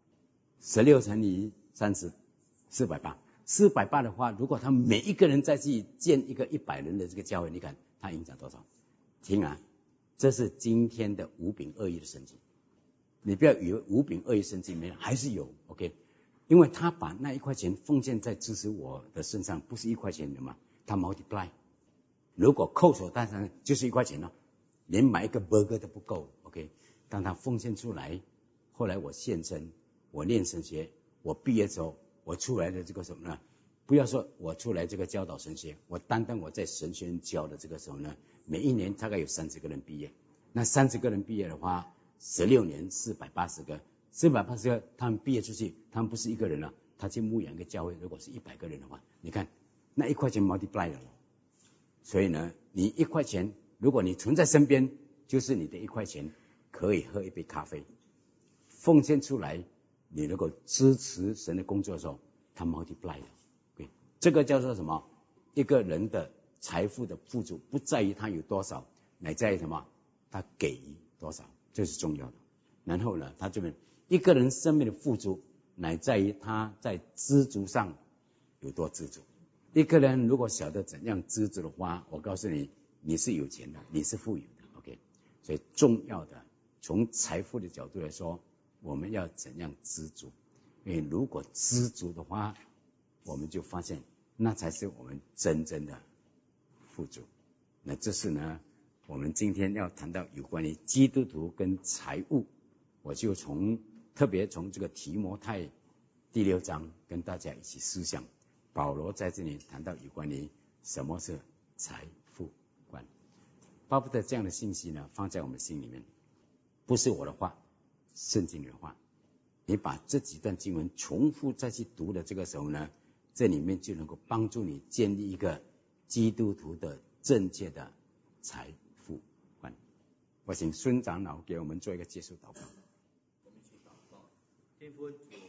十六乘以三十，四百八。四百八的话，如果他每一个人再去建一个一百人的这个教会，你看他影响多少？听啊，这是今天的五饼二鱼的圣经。你不要以为五饼二鱼圣经没有，还是有 ，OK？ 因为他把那一块钱奉献在支持我的身上，不是一块钱的嘛，他 multiply。如果扣手单上就是一块钱了，连买一个 burger 都不够 ，OK？ 当他奉献出来，后来我献身，我念神学，我毕业之后。我出来的这个什么呢？不要说我出来这个教导神学，我单单我在神学院教的这个时候呢，每一年大概有三十个人毕业。那三十个人毕业的话，十六年四百八十个，四百八十个他们毕业出去，他们不是一个人了，他去牧养一个教会，如果是一百个人的话，你看那一块钱 multiply 了。所以呢，你一块钱，如果你存在身边，就是你的一块钱，可以喝一杯咖啡，奉献出来。你能够支持神的工作的时候，他 multiply 了。Okay? 这个叫做什么？一个人的财富的富足，不在于他有多少，乃在于什么？他给予多少，这是重要的。然后呢，他这边一个人生命的富足，乃在于他在知足上有多知足。一个人如果晓得怎样知足的话，我告诉你，你是有钱的，你是富有的。OK， 所以重要的，从财富的角度来说。我们要怎样知足？因为如果知足的话，我们就发现那才是我们真正的富足。那这是呢，我们今天要谈到有关于基督徒跟财务，我就从特别从这个提摩太第六章跟大家一起思想。保罗在这里谈到有关于什么是财富观，巴不得这样的信息呢放在我们心里面，不是我的话。圣经的话，你把这几段经文重复再去读的这个时候呢，这里面就能够帮助你建立一个基督徒的正确的财富观。我请孙长老给我们做一个结束祷告。 我们一起祷告，天父主。